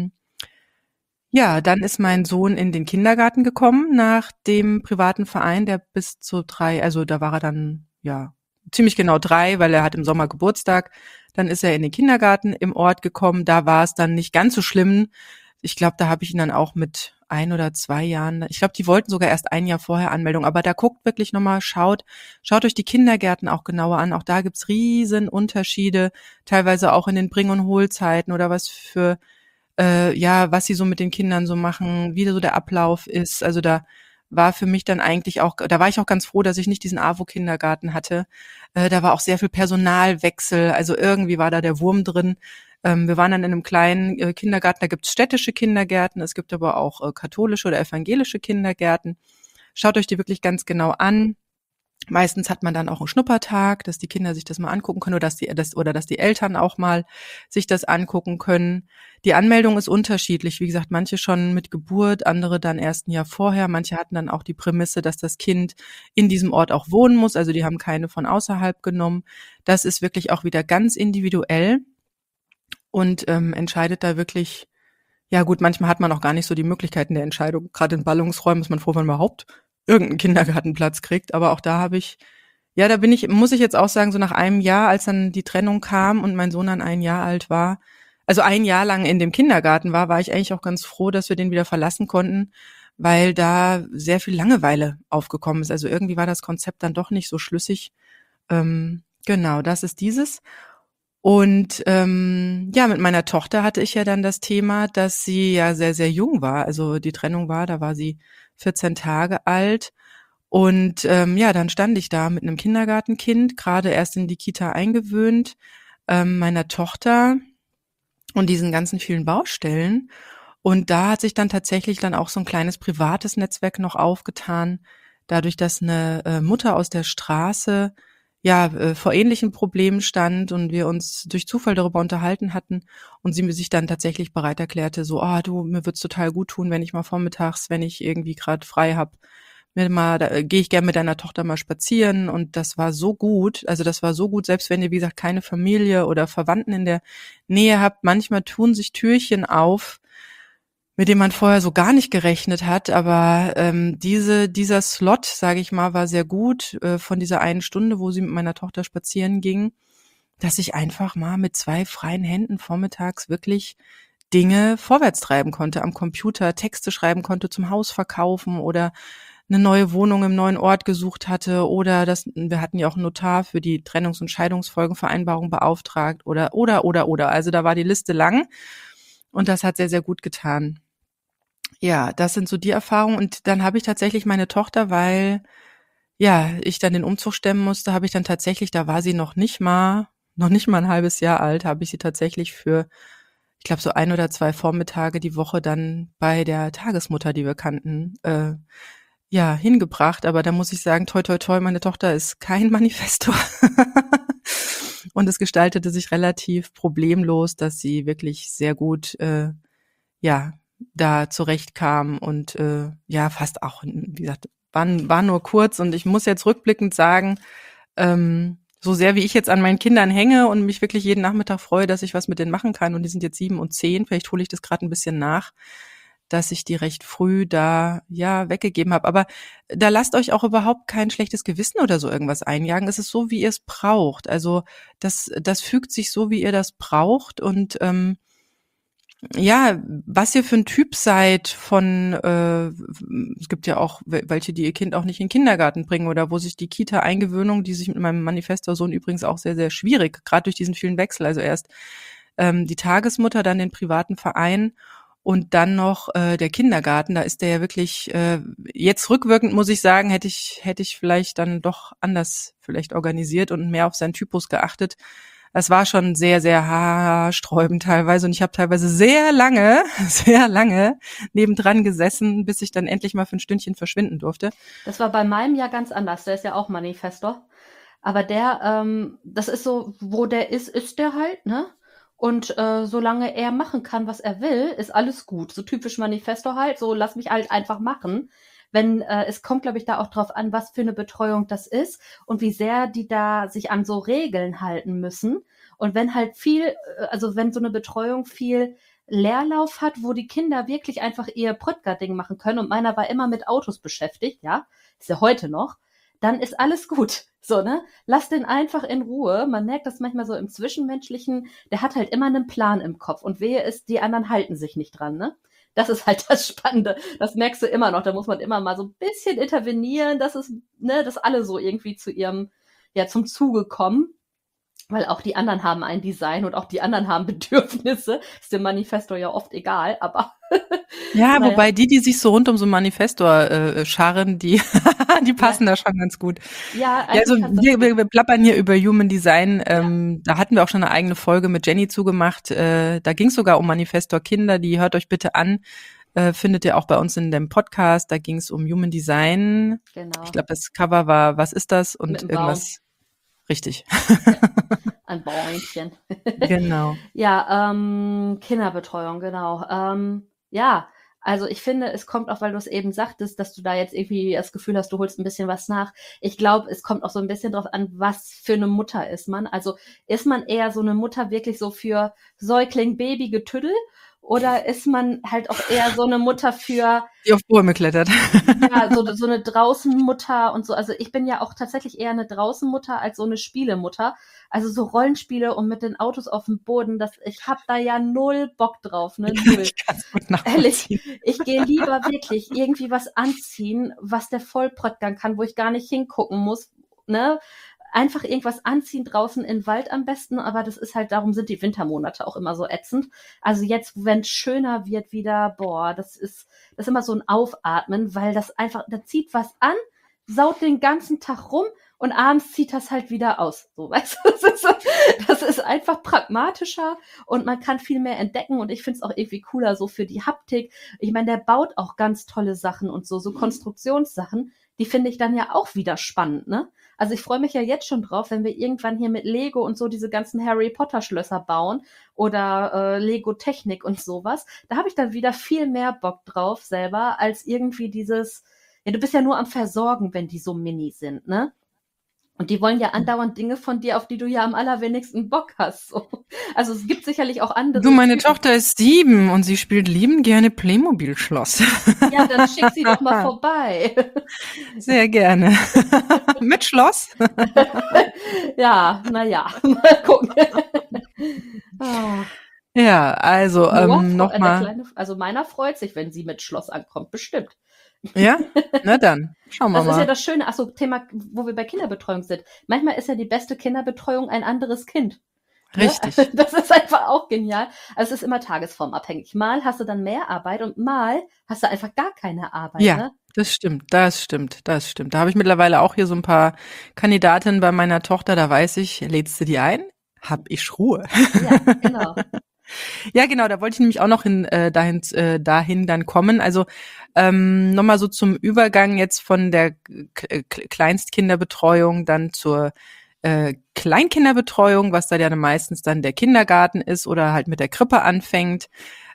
Ja, dann ist mein Sohn in den Kindergarten gekommen nach dem privaten Verein, der bis zu 3, also da war er dann, ja, ziemlich genau 3, weil er hat im Sommer Geburtstag. Dann ist er in den Kindergarten im Ort gekommen. Da war es dann nicht ganz so schlimm. Ich glaube, da habe ich ihn dann auch mit 1 oder 2 Jahren, ich glaube, die wollten sogar erst 1 Jahr vorher Anmeldung, aber da guckt wirklich nochmal, schaut euch die Kindergärten auch genauer an. Auch da gibt's riesen Unterschiede, teilweise auch in den Bring- und Hohlzeiten oder was für was sie so mit den Kindern so machen, wie so der Ablauf ist. Also da war für mich dann eigentlich auch, da war ich auch ganz froh, dass ich nicht diesen AWO-Kindergarten hatte. Da war auch sehr viel Personalwechsel, also irgendwie war da der Wurm drin. Wir waren dann in einem kleinen Kindergarten, da gibt's städtische Kindergärten, es gibt aber auch katholische oder evangelische Kindergärten. Schaut euch die wirklich ganz genau an. Meistens hat man dann auch einen Schnuppertag, dass die Kinder sich das mal angucken können oder dass die Eltern auch mal sich das angucken können. Die Anmeldung ist unterschiedlich. Wie gesagt, manche schon mit Geburt, andere dann erst ein Jahr vorher. Manche hatten dann auch die Prämisse, dass das Kind in diesem Ort auch wohnen muss. Also die haben keine von außerhalb genommen. Das ist wirklich auch wieder ganz individuell und entscheidet da wirklich. Ja gut, manchmal hat man auch gar nicht so die Möglichkeiten der Entscheidung. Gerade in Ballungsräumen ist man froh, wenn man überhaupt irgendeinen Kindergartenplatz kriegt. Aber auch da muss ich jetzt auch sagen, so nach einem Jahr, als dann die Trennung kam und mein Sohn dann 1 Jahr alt war, also 1 Jahr lang in dem Kindergarten war ich eigentlich auch ganz froh, dass wir den wieder verlassen konnten, weil da sehr viel Langeweile aufgekommen ist. Also irgendwie war das Konzept dann doch nicht so schlüssig. Genau, das ist dieses. Und mit meiner Tochter hatte ich ja dann das Thema, dass sie ja sehr, sehr jung war. Also die Trennung da war sie 14 Tage alt. Und dann stand ich da mit einem Kindergartenkind, gerade erst in die Kita eingewöhnt, meiner Tochter und diesen ganzen vielen Baustellen. Und da hat sich dann tatsächlich dann auch so ein kleines privates Netzwerk noch aufgetan, dadurch, dass eine Mutter aus der Straße vor ähnlichen Problemen stand und wir uns durch Zufall darüber unterhalten hatten und sie mir sich dann tatsächlich bereit erklärte, so, mir wird's total gut tun, wenn ich mal vormittags, wenn ich irgendwie gerade frei habe, gehe ich gerne mit deiner Tochter mal spazieren und das war so gut, selbst wenn ihr, wie gesagt, keine Familie oder Verwandten in der Nähe habt, manchmal tun sich Türchen auf, mit dem man vorher so gar nicht gerechnet hat, aber dieser Slot, sage ich mal, war sehr gut von dieser 1 Stunde, wo sie mit meiner Tochter spazieren ging, dass ich einfach mal mit 2 freien Händen vormittags wirklich Dinge vorwärts treiben konnte am Computer, Texte schreiben konnte zum Haus verkaufen oder eine neue Wohnung im neuen Ort gesucht hatte oder wir hatten ja auch einen Notar für die Trennungs- und Scheidungsfolgenvereinbarung beauftragt oder. Also da war die Liste lang und das hat sehr, sehr gut getan. Ja, das sind so die Erfahrungen und dann habe ich tatsächlich meine Tochter, weil ich dann den Umzug stemmen musste, habe ich dann tatsächlich, da war sie noch nicht mal ein halbes Jahr alt, habe ich sie tatsächlich für, ich glaube, so 1 oder 2 Vormittage die Woche dann bei der Tagesmutter, die wir kannten, hingebracht. Aber da muss ich sagen, toi, toi, toi, meine Tochter ist kein Manifestor. Und es gestaltete sich relativ problemlos, dass sie wirklich sehr gut, da zurechtkam und fast auch, wie gesagt, war nur kurz und ich muss jetzt rückblickend sagen, so sehr wie ich jetzt an meinen Kindern hänge und mich wirklich jeden Nachmittag freue, dass ich was mit denen machen kann und die sind jetzt 7 und 10, vielleicht hole ich das gerade ein bisschen nach, dass ich die recht früh da weggegeben habe. Aber da lasst euch auch überhaupt kein schlechtes Gewissen oder so irgendwas einjagen. Es ist so, wie ihr es braucht. Also das fügt sich so, wie ihr das braucht und was ihr für ein Typ seid von, es gibt ja auch welche, die ihr Kind auch nicht in den Kindergarten bringen oder wo sich die Kita-Eingewöhnung, die sich mit meinem Manifestor-Sohn übrigens auch sehr, sehr schwierig, gerade durch diesen vielen Wechsel, also erst die Tagesmutter, dann den privaten Verein und dann noch der Kindergarten, da ist der ja wirklich, jetzt rückwirkend muss ich sagen, hätte ich vielleicht dann doch anders vielleicht organisiert und mehr auf seinen Typus geachtet. Es war schon sehr, sehr haarsträubend teilweise und ich habe teilweise sehr lange nebendran gesessen, bis ich dann endlich mal für ein Stündchen verschwinden durfte. Das war bei meinem ja ganz anders. Der ist ja auch Manifestor. Aber das ist so, wo der ist der halt, ne? Und solange er machen kann, was er will, ist alles gut. So typisch Manifestor halt, so lass mich halt einfach machen. Es kommt, glaube ich, da auch drauf an, was für eine Betreuung das ist und wie sehr die da sich an so Regeln halten müssen. Und wenn halt wenn so eine Betreuung viel Leerlauf hat, wo die Kinder wirklich einfach ihr Pröttger-Ding machen können und meiner war immer mit Autos beschäftigt, ja, ist ja heute noch, dann ist alles gut. So, ne? Lass den einfach in Ruhe. Man merkt das manchmal so im Zwischenmenschlichen, der hat halt immer einen Plan im Kopf und wehe ist, die anderen halten sich nicht dran, ne? Das ist halt das Spannende. Das merkst du immer noch. Da muss man immer mal so ein bisschen intervenieren, dass alle so irgendwie zum Zuge kommen. Weil auch die anderen haben ein Design und auch die anderen haben Bedürfnisse. Ist dem Manifestor ja oft egal, aber. Ja, wobei die sich so rund um so einen Manifestor scharren, die passen da schon ganz gut. Ja, also wir plappern hier über Human Design. Da hatten wir auch schon eine eigene Folge mit Jenny zugemacht. Da ging es sogar um Manifestor-Kinder. Die hört euch bitte an. Findet ihr auch bei uns in dem Podcast. Da ging es um Human Design. Genau. Ich glaube, das Cover war, was ist das? Und mit irgendwas. Richtig. Ein Bäumchen. Genau. Ja, Kinderbetreuung, genau. Also ich finde, es kommt auch, weil du es eben sagtest, dass du da jetzt irgendwie das Gefühl hast, du holst ein bisschen was nach. Ich glaube, es kommt auch so ein bisschen drauf an, was für eine Mutter ist man. Also ist man eher so eine Mutter wirklich so für Säugling, Baby, Getüdel? Oder ist man halt auch eher so eine Mutter für... Die auf Bäume klettert. Ja, so eine Draußenmutter und so. Also ich bin ja auch tatsächlich eher eine Draußenmutter als so eine Spielemutter. Also so Rollenspiele und mit den Autos auf dem Boden, ich hab da ja 0 Bock drauf, ne? 0. Ich kann's gut nachvollziehen. Ehrlich, ich gehe lieber wirklich irgendwie was anziehen, was der Vollpröttgang kann, wo ich gar nicht hingucken muss, ne? Einfach irgendwas anziehen draußen im Wald am besten, aber das ist halt, darum sind die Wintermonate auch immer so ätzend. Also jetzt, wenn es schöner wird wieder, das ist immer so ein Aufatmen, weil das einfach, da zieht was an, saut den ganzen Tag rum und abends zieht das halt wieder aus. So, weißt du, das ist einfach pragmatischer und man kann viel mehr entdecken und ich finde es auch irgendwie cooler so für die Haptik. Ich meine, der baut auch ganz tolle Sachen und so Konstruktionssachen, die finde ich dann ja auch wieder spannend, ne? Also ich freue mich ja jetzt schon drauf, wenn wir irgendwann hier mit Lego und so diese ganzen Harry Potter Schlösser bauen oder Lego Technik und sowas. Da habe ich dann wieder viel mehr Bock drauf selber, als irgendwie du bist ja nur am Versorgen, wenn die so mini sind, ne? Und die wollen ja andauernd Dinge von dir, auf die du ja am allerwenigsten Bock hast. So. Also es gibt sicherlich auch andere. Du, meine Tochter ist 7 und sie spielt liebend gerne Playmobil-Schloss. Ja, dann schick sie doch mal vorbei. Sehr gerne. Mit Schloss? Ja, naja, mal gucken. Ja, also nochmal. Also meiner freut sich, wenn sie mit Schloss ankommt, bestimmt. Ja, na dann, schauen wir Das ist ja mal. das Schöne, Thema, wo wir bei Kinderbetreuung sind. Manchmal ist ja die beste Kinderbetreuung ein anderes Kind. Ne? Richtig. Das ist einfach auch genial. Also es ist immer tagesformabhängig. Mal hast du dann mehr Arbeit und mal hast du einfach gar keine Arbeit. Ja, Ne? das stimmt. Da habe ich mittlerweile auch hier so ein paar Kandidatinnen bei meiner Tochter, da weiß ich, lädst du die ein? Hab ich Ruhe. Ja, genau. Ja, genau, da wollte ich nämlich auch noch dahin dann kommen. Also nochmal so zum Übergang jetzt von der Kleinstkinderbetreuung dann zur Kleinkinderbetreuung, was da ja meistens dann der Kindergarten ist oder halt mit der Krippe anfängt.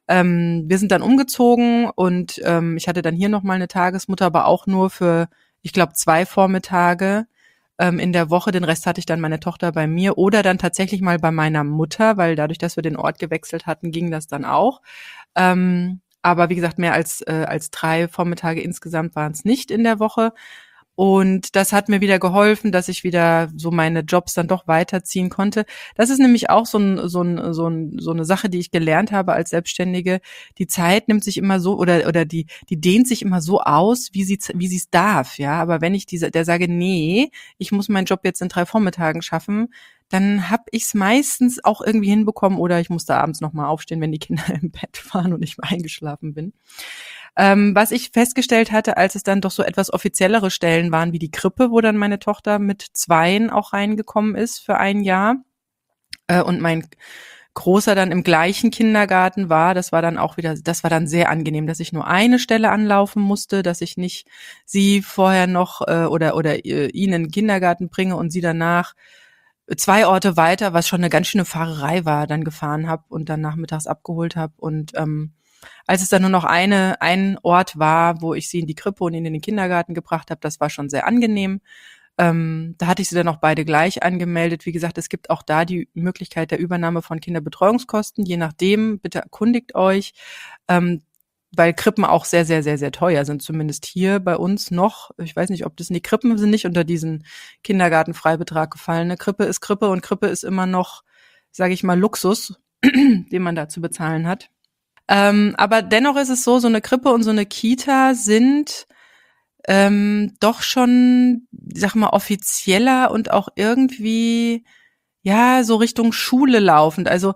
Wir sind dann umgezogen und ich hatte dann hier nochmal eine Tagesmutter, aber auch nur für, ich glaube, 2 Vormittage in der Woche. Den Rest hatte ich dann meine Tochter bei mir oder dann tatsächlich mal bei meiner Mutter, weil dadurch, dass wir den Ort gewechselt hatten, ging das dann auch. Aber wie gesagt, mehr als 3 Vormittage insgesamt waren es nicht in der Woche. Und das hat mir wieder geholfen, dass ich wieder so meine Jobs dann doch weiterziehen konnte. Das ist nämlich auch so eine Sache, die ich gelernt habe als Selbstständige. Die Zeit nimmt sich immer so oder die dehnt sich immer so aus, wie sie es darf. Ja, aber wenn ich der sage, nee, ich muss meinen Job jetzt in 3 Vormittagen schaffen, dann hab ich's meistens auch irgendwie hinbekommen oder ich musste abends noch mal aufstehen, wenn die Kinder im Bett waren und ich eingeschlafen bin. Was ich festgestellt hatte, als es dann doch so etwas offiziellere Stellen waren, wie die Krippe, wo dann meine Tochter mit 2 auch reingekommen ist für 1 Jahr und mein Großer dann im gleichen Kindergarten war, das war dann sehr angenehm, dass ich nur eine Stelle anlaufen musste, dass ich nicht sie vorher noch oder ihn in den Kindergarten bringe und sie danach 2 Orte weiter, was schon eine ganz schöne Fahrerei war, dann gefahren habe und dann nachmittags abgeholt habe. Und als es dann nur noch ein Ort war, wo ich sie in die Krippe und in den Kindergarten gebracht habe, das war schon sehr angenehm. Da hatte ich sie dann auch beide gleich angemeldet. Wie gesagt, es gibt auch da die Möglichkeit der Übernahme von Kinderbetreuungskosten. Je nachdem, bitte erkundigt euch, weil Krippen auch sehr, sehr, sehr, sehr teuer sind, zumindest hier bei uns noch. Ich weiß nicht, ob die Krippen sind nicht unter diesen Kindergartenfreibetrag gefallen. Eine Krippe ist Krippe und Krippe ist immer noch, sage ich mal, Luxus, den man da zu bezahlen hat. Aber dennoch ist es so eine Krippe und so eine Kita sind doch schon, sag mal, offizieller und auch irgendwie, ja, so Richtung Schule laufend. Also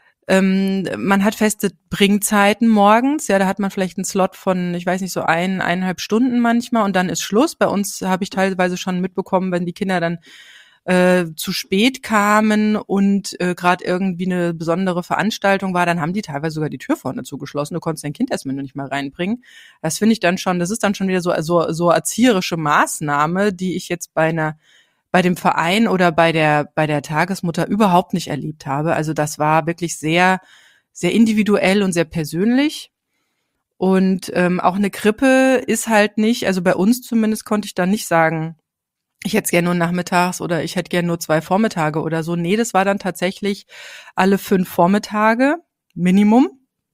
man hat feste Bringzeiten morgens, ja, da hat man vielleicht einen Slot von, ich weiß nicht, so 1,5 Stunden manchmal und dann ist Schluss. Bei uns habe ich teilweise schon mitbekommen, wenn die Kinder dann zu spät kamen und gerade irgendwie eine besondere Veranstaltung war, dann haben die teilweise sogar die Tür vorne zugeschlossen. Du konntest dein Kind erstmal noch nicht mal reinbringen. Das finde ich dann schon, das ist dann schon wieder so erzieherische Maßnahme, die ich jetzt bei dem Verein oder bei der Tagesmutter überhaupt nicht erlebt habe. Also das war wirklich sehr, sehr individuell und sehr persönlich. Und auch eine Krippe ist halt nicht, also bei uns zumindest konnte ich da nicht sagen, ich hätte es gerne nur nachmittags oder ich hätte gerne nur 2 Vormittage oder so. Nee, das war dann tatsächlich alle 5 Vormittage Minimum.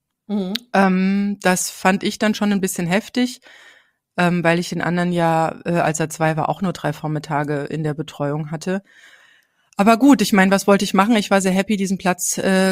Mhm. Das fand ich dann schon ein bisschen heftig, weil ich den anderen ja, als er 2 war, auch nur 3 Vormittage in der Betreuung hatte. Aber gut, ich meine, was wollte ich machen? Ich war sehr happy, diesen Platz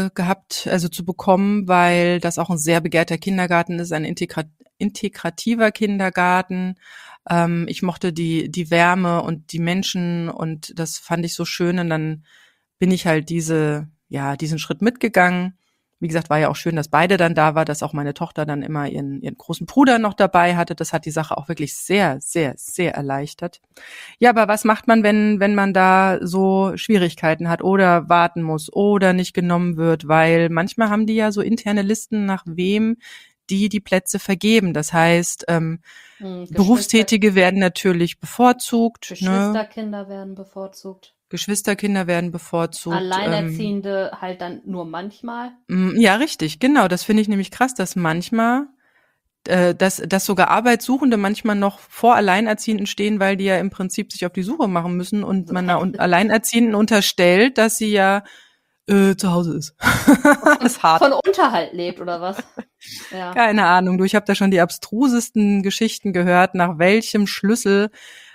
zu bekommen, weil das auch ein sehr begehrter Kindergarten ist, ein integrativer Kindergarten. Ich mochte die Wärme und die Menschen und das fand ich so schön und dann bin ich halt diesen Schritt mitgegangen. Wie gesagt, war ja auch schön, dass beide dann da war, dass auch meine Tochter dann immer ihren großen Bruder noch dabei hatte. Das hat die Sache auch wirklich sehr, sehr, sehr erleichtert. Ja, aber was macht man, wenn man da so Schwierigkeiten hat oder warten muss oder nicht genommen wird? Weil manchmal haben die ja so interne Listen, nach wem die Plätze vergeben. Das heißt, Berufstätige werden natürlich bevorzugt. Geschwisterkinder werden bevorzugt. Geschwisterkinder werden bevorzugt. Alleinerziehende halt dann nur manchmal. Ja, richtig, genau. Das finde ich nämlich krass, dass manchmal, dass sogar Arbeitssuchende manchmal noch vor Alleinerziehenden stehen, weil die ja im Prinzip sich auf die Suche machen müssen und man Alleinerziehenden unterstellt, dass sie ja zu Hause ist. Das ist hart. Von Unterhalt lebt oder was? Ja. Keine Ahnung, ich habe da schon die abstrusesten Geschichten gehört, nach welchem Schlüssel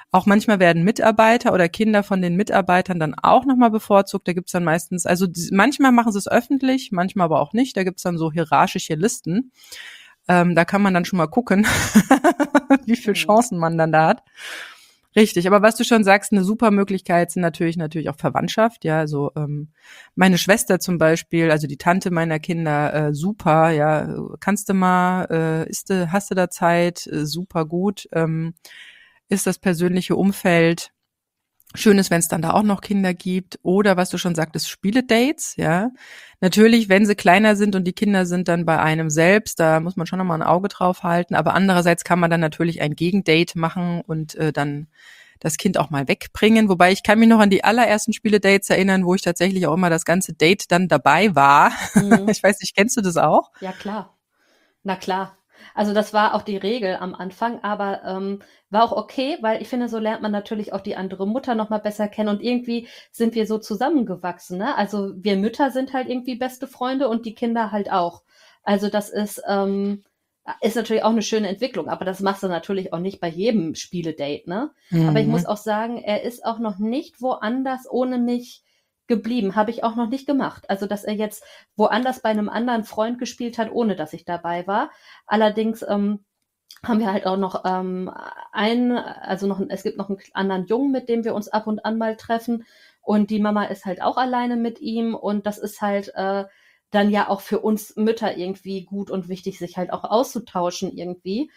Auch manchmal werden Mitarbeiter oder Kinder von den Mitarbeitern dann auch nochmal bevorzugt. Da gibt's dann meistens, also manchmal machen sie es öffentlich, manchmal aber auch nicht. Da gibt's dann so hierarchische Listen. Da kann man dann schon mal gucken, wie viele Chancen man dann da hat. Richtig, aber was du schon sagst, eine super Möglichkeit sind natürlich auch Verwandtschaft, ja, also meine Schwester zum Beispiel, also die Tante meiner Kinder, super, ja, kannst du mal, hast du da Zeit, super gut, ist das persönliche Umfeld. Schön ist, wenn es dann da auch noch Kinder gibt oder was du schon sagtest, Spieledates, ja. Natürlich, wenn sie kleiner sind und die Kinder sind dann bei einem selbst, da muss man schon nochmal ein Auge drauf halten, aber andererseits kann man dann natürlich ein Gegendate machen und dann das Kind auch mal wegbringen, wobei ich kann mich noch an die allerersten Spieledates erinnern, wo ich tatsächlich auch immer das ganze Date dann dabei war. Ich weiß nicht, kennst du das auch? Ja, klar. Na klar. Also das war auch die Regel am Anfang, aber war auch okay, weil ich finde, so lernt man natürlich auch die andere Mutter noch mal besser kennen und irgendwie sind wir so zusammengewachsen, ne? Also wir Mütter sind halt irgendwie beste Freunde und die Kinder halt auch. Also das ist natürlich auch eine schöne Entwicklung, aber das machst du natürlich auch nicht bei jedem Spieledate, ne? Aber ich muss auch sagen, er ist auch noch nicht woanders ohne mich geblieben. Habe ich auch noch nicht gemacht. Also, dass er jetzt woanders bei einem anderen Freund gespielt hat, ohne dass ich dabei war. Allerdings haben wir halt auch noch es gibt noch einen anderen Jungen, mit dem wir uns ab und an mal treffen. Und die Mama ist halt auch alleine mit ihm. Und das ist halt dann ja auch für uns Mütter irgendwie gut und wichtig, sich halt auch auszutauschen irgendwie.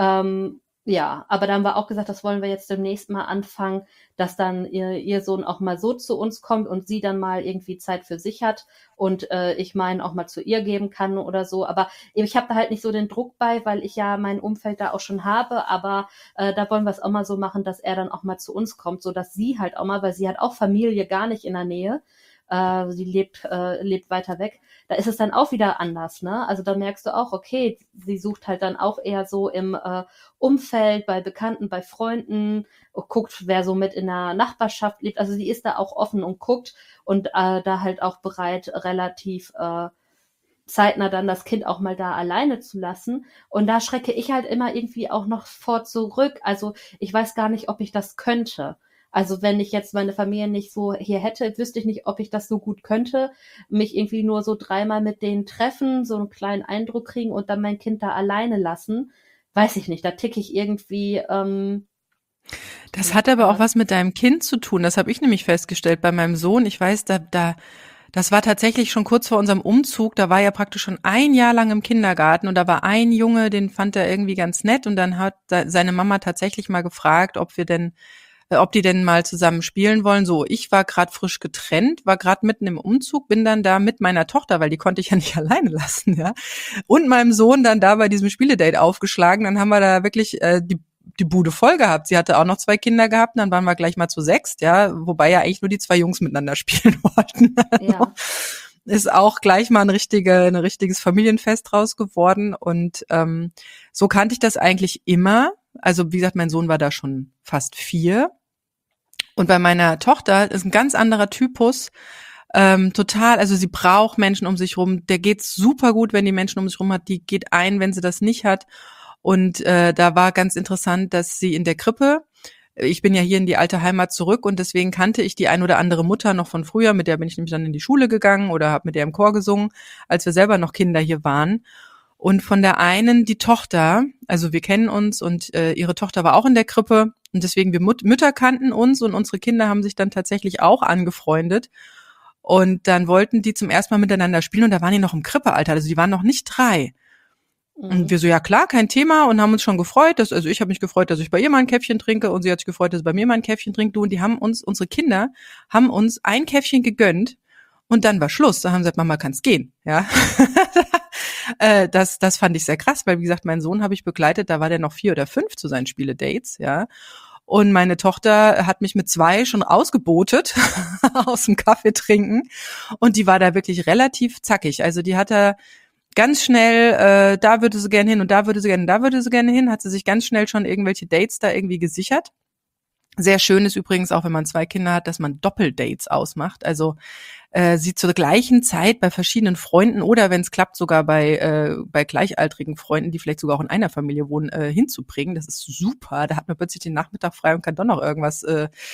Ja, aber da haben wir auch gesagt, das wollen wir jetzt demnächst mal anfangen, dass dann ihr Sohn auch mal so zu uns kommt und sie dann mal irgendwie Zeit für sich hat und ich meinen auch mal zu ihr geben kann oder so. Aber ich habe da halt nicht so den Druck bei, weil ich ja mein Umfeld da auch schon habe. Aber da wollen wir es auch mal so machen, dass er dann auch mal zu uns kommt, so dass sie halt auch mal, weil sie hat auch Familie gar nicht in der Nähe. Sie lebt weiter weg. Da ist es dann auch wieder anders, ne? Also da merkst du auch, okay, sie sucht halt dann auch eher so im Umfeld, bei Bekannten, bei Freunden, guckt, wer so mit in der Nachbarschaft lebt. Also sie ist da auch offen und guckt und da halt auch bereit, relativ zeitnah dann das Kind auch mal da alleine zu lassen. Und da schrecke ich halt immer irgendwie auch noch vor zurück. Also ich weiß gar nicht, ob ich das könnte. Also wenn ich jetzt meine Familie nicht so hier hätte, wüsste ich nicht, ob ich das so gut könnte. Mich irgendwie nur so 3-mal mit denen treffen, so einen kleinen Eindruck kriegen und dann mein Kind da alleine lassen. Weiß ich nicht, da ticke ich irgendwie. Das hat aber auch was mit deinem Kind zu tun. Das habe ich nämlich festgestellt bei meinem Sohn. Ich weiß, das war tatsächlich schon kurz vor unserem Umzug. Da war er praktisch schon ein Jahr lang im Kindergarten und da war ein Junge, den fand er irgendwie ganz nett und dann hat seine Mama tatsächlich mal gefragt, ob die denn mal zusammen spielen wollen. So, ich war gerade frisch getrennt, war gerade mitten im Umzug, bin dann da mit meiner Tochter, weil die konnte ich ja nicht alleine lassen, ja, und meinem Sohn dann da bei diesem Spieledate aufgeschlagen. Dann haben wir da wirklich die Bude voll gehabt. Sie hatte auch noch 2 Kinder gehabt, und dann waren wir gleich mal zu 6, ja, wobei ja eigentlich nur die 2 Jungs miteinander spielen wollten. Ja. Ist auch gleich mal ein richtiges Familienfest draus geworden und so kannte ich das eigentlich immer. Also wie gesagt, mein Sohn war da schon fast 4 und bei meiner Tochter ist ein ganz anderer Typus. Total, also sie braucht Menschen um sich rum. Der geht's super gut, wenn die Menschen um sich rum hat. Die geht ein, wenn sie das nicht hat. Und da war ganz interessant, dass sie in der Krippe, ich bin ja hier in die alte Heimat zurück und deswegen kannte ich die ein oder andere Mutter noch von früher, mit der bin ich nämlich dann in die Schule gegangen oder habe mit der im Chor gesungen, als wir selber noch Kinder hier waren. Und von der einen die Tochter, also wir kennen uns und ihre Tochter war auch in der Krippe und deswegen wir Mütter kannten uns und unsere Kinder haben sich dann tatsächlich auch angefreundet. Und dann wollten die zum ersten Mal miteinander spielen und da waren die noch im Krippealter, also die waren noch nicht 3. Und wir so, ja klar, kein Thema und haben uns schon gefreut, also ich habe mich gefreut, dass ich bei ihr mal ein Käffchen trinke und sie hat sich gefreut, dass sie bei mir mal ein Käffchen trinkt. Und unsere Kinder haben uns ein Käffchen gegönnt und dann war Schluss. Da haben sie gesagt, Mama, kann's gehen, ja. Das fand ich sehr krass, weil wie gesagt, meinen Sohn habe ich begleitet, da war der noch 4 oder 5 zu seinen Spieledates, ja. Und meine Tochter hat mich mit 2 schon ausgebotet aus dem Kaffee trinken und die war da wirklich relativ zackig. Also die hat da ganz schnell, da würde sie gerne hin und da würde sie gerne hin, hat sie sich ganz schnell schon irgendwelche Dates da irgendwie gesichert. Sehr schön ist übrigens auch, wenn man 2 Kinder hat, dass man Doppeldates ausmacht. Also sie zur gleichen Zeit bei verschiedenen Freunden oder wenn es klappt, sogar bei gleichaltrigen Freunden, die vielleicht sogar auch in einer Familie wohnen, hinzubringen. Das ist super. Da hat man plötzlich den Nachmittag frei und kann doch noch irgendwas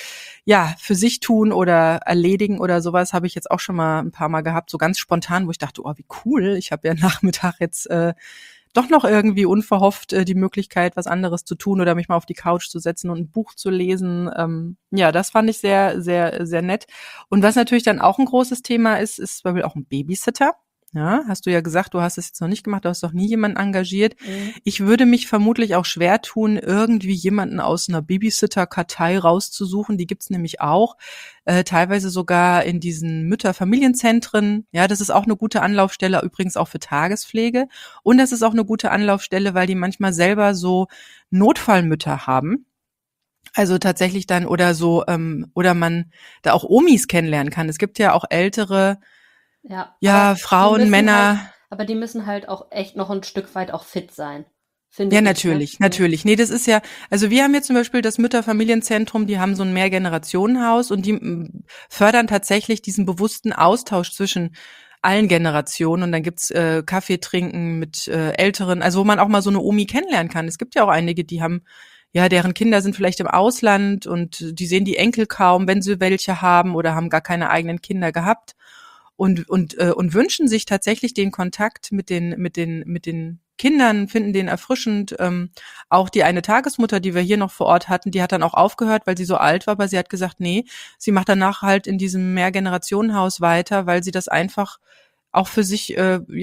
für sich tun oder erledigen oder sowas. Habe ich jetzt auch schon mal ein paar Mal gehabt, so ganz spontan, wo ich dachte, oh, wie cool, ich habe ja Nachmittag jetzt doch noch irgendwie unverhofft die Möglichkeit, was anderes zu tun oder mich mal auf die Couch zu setzen und ein Buch zu lesen. Das fand ich sehr, sehr, sehr nett. Und was natürlich dann auch ein großes Thema ist zum Beispiel auch ein Babysitter. Ja, hast du ja gesagt, du hast es jetzt noch nicht gemacht, du hast doch nie jemanden engagiert. Mhm. Ich würde mich vermutlich auch schwer tun, irgendwie jemanden aus einer Babysitter-Kartei rauszusuchen. Die gibt's nämlich auch, teilweise sogar in diesen Mütter-Familienzentren. Ja, das ist auch eine gute Anlaufstelle, übrigens auch für Tagespflege. Und das ist auch eine gute Anlaufstelle, weil die manchmal selber so Notfallmütter haben. Also tatsächlich dann oder so, oder man da auch Omis kennenlernen kann. Es gibt ja auch ältere Ja, Frauen, Männer. aber die müssen halt auch echt noch ein Stück weit auch fit sein, finde Ja, ich, ne? natürlich, natürlich. Nee, das ist ja, also wir haben jetzt zum Beispiel das Mütterfamilienzentrum, die haben so ein Mehrgenerationenhaus und die fördern tatsächlich diesen bewussten Austausch zwischen allen Generationen und dann gibt's Kaffee trinken mit Älteren, also wo man auch mal so eine Omi kennenlernen kann. Es gibt ja auch einige, die haben, deren Kinder sind vielleicht im Ausland und die sehen die Enkel kaum, wenn sie welche haben oder haben gar keine eigenen Kinder gehabt. Und wünschen sich tatsächlich den Kontakt mit den Kindern, finden den erfrischend. Auch die eine Tagesmutter, die wir hier noch vor Ort hatten, die hat dann auch aufgehört, weil sie so alt war, aber sie hat gesagt, nee, sie macht danach halt in diesem Mehrgenerationenhaus weiter, weil sie das einfach auch für sich,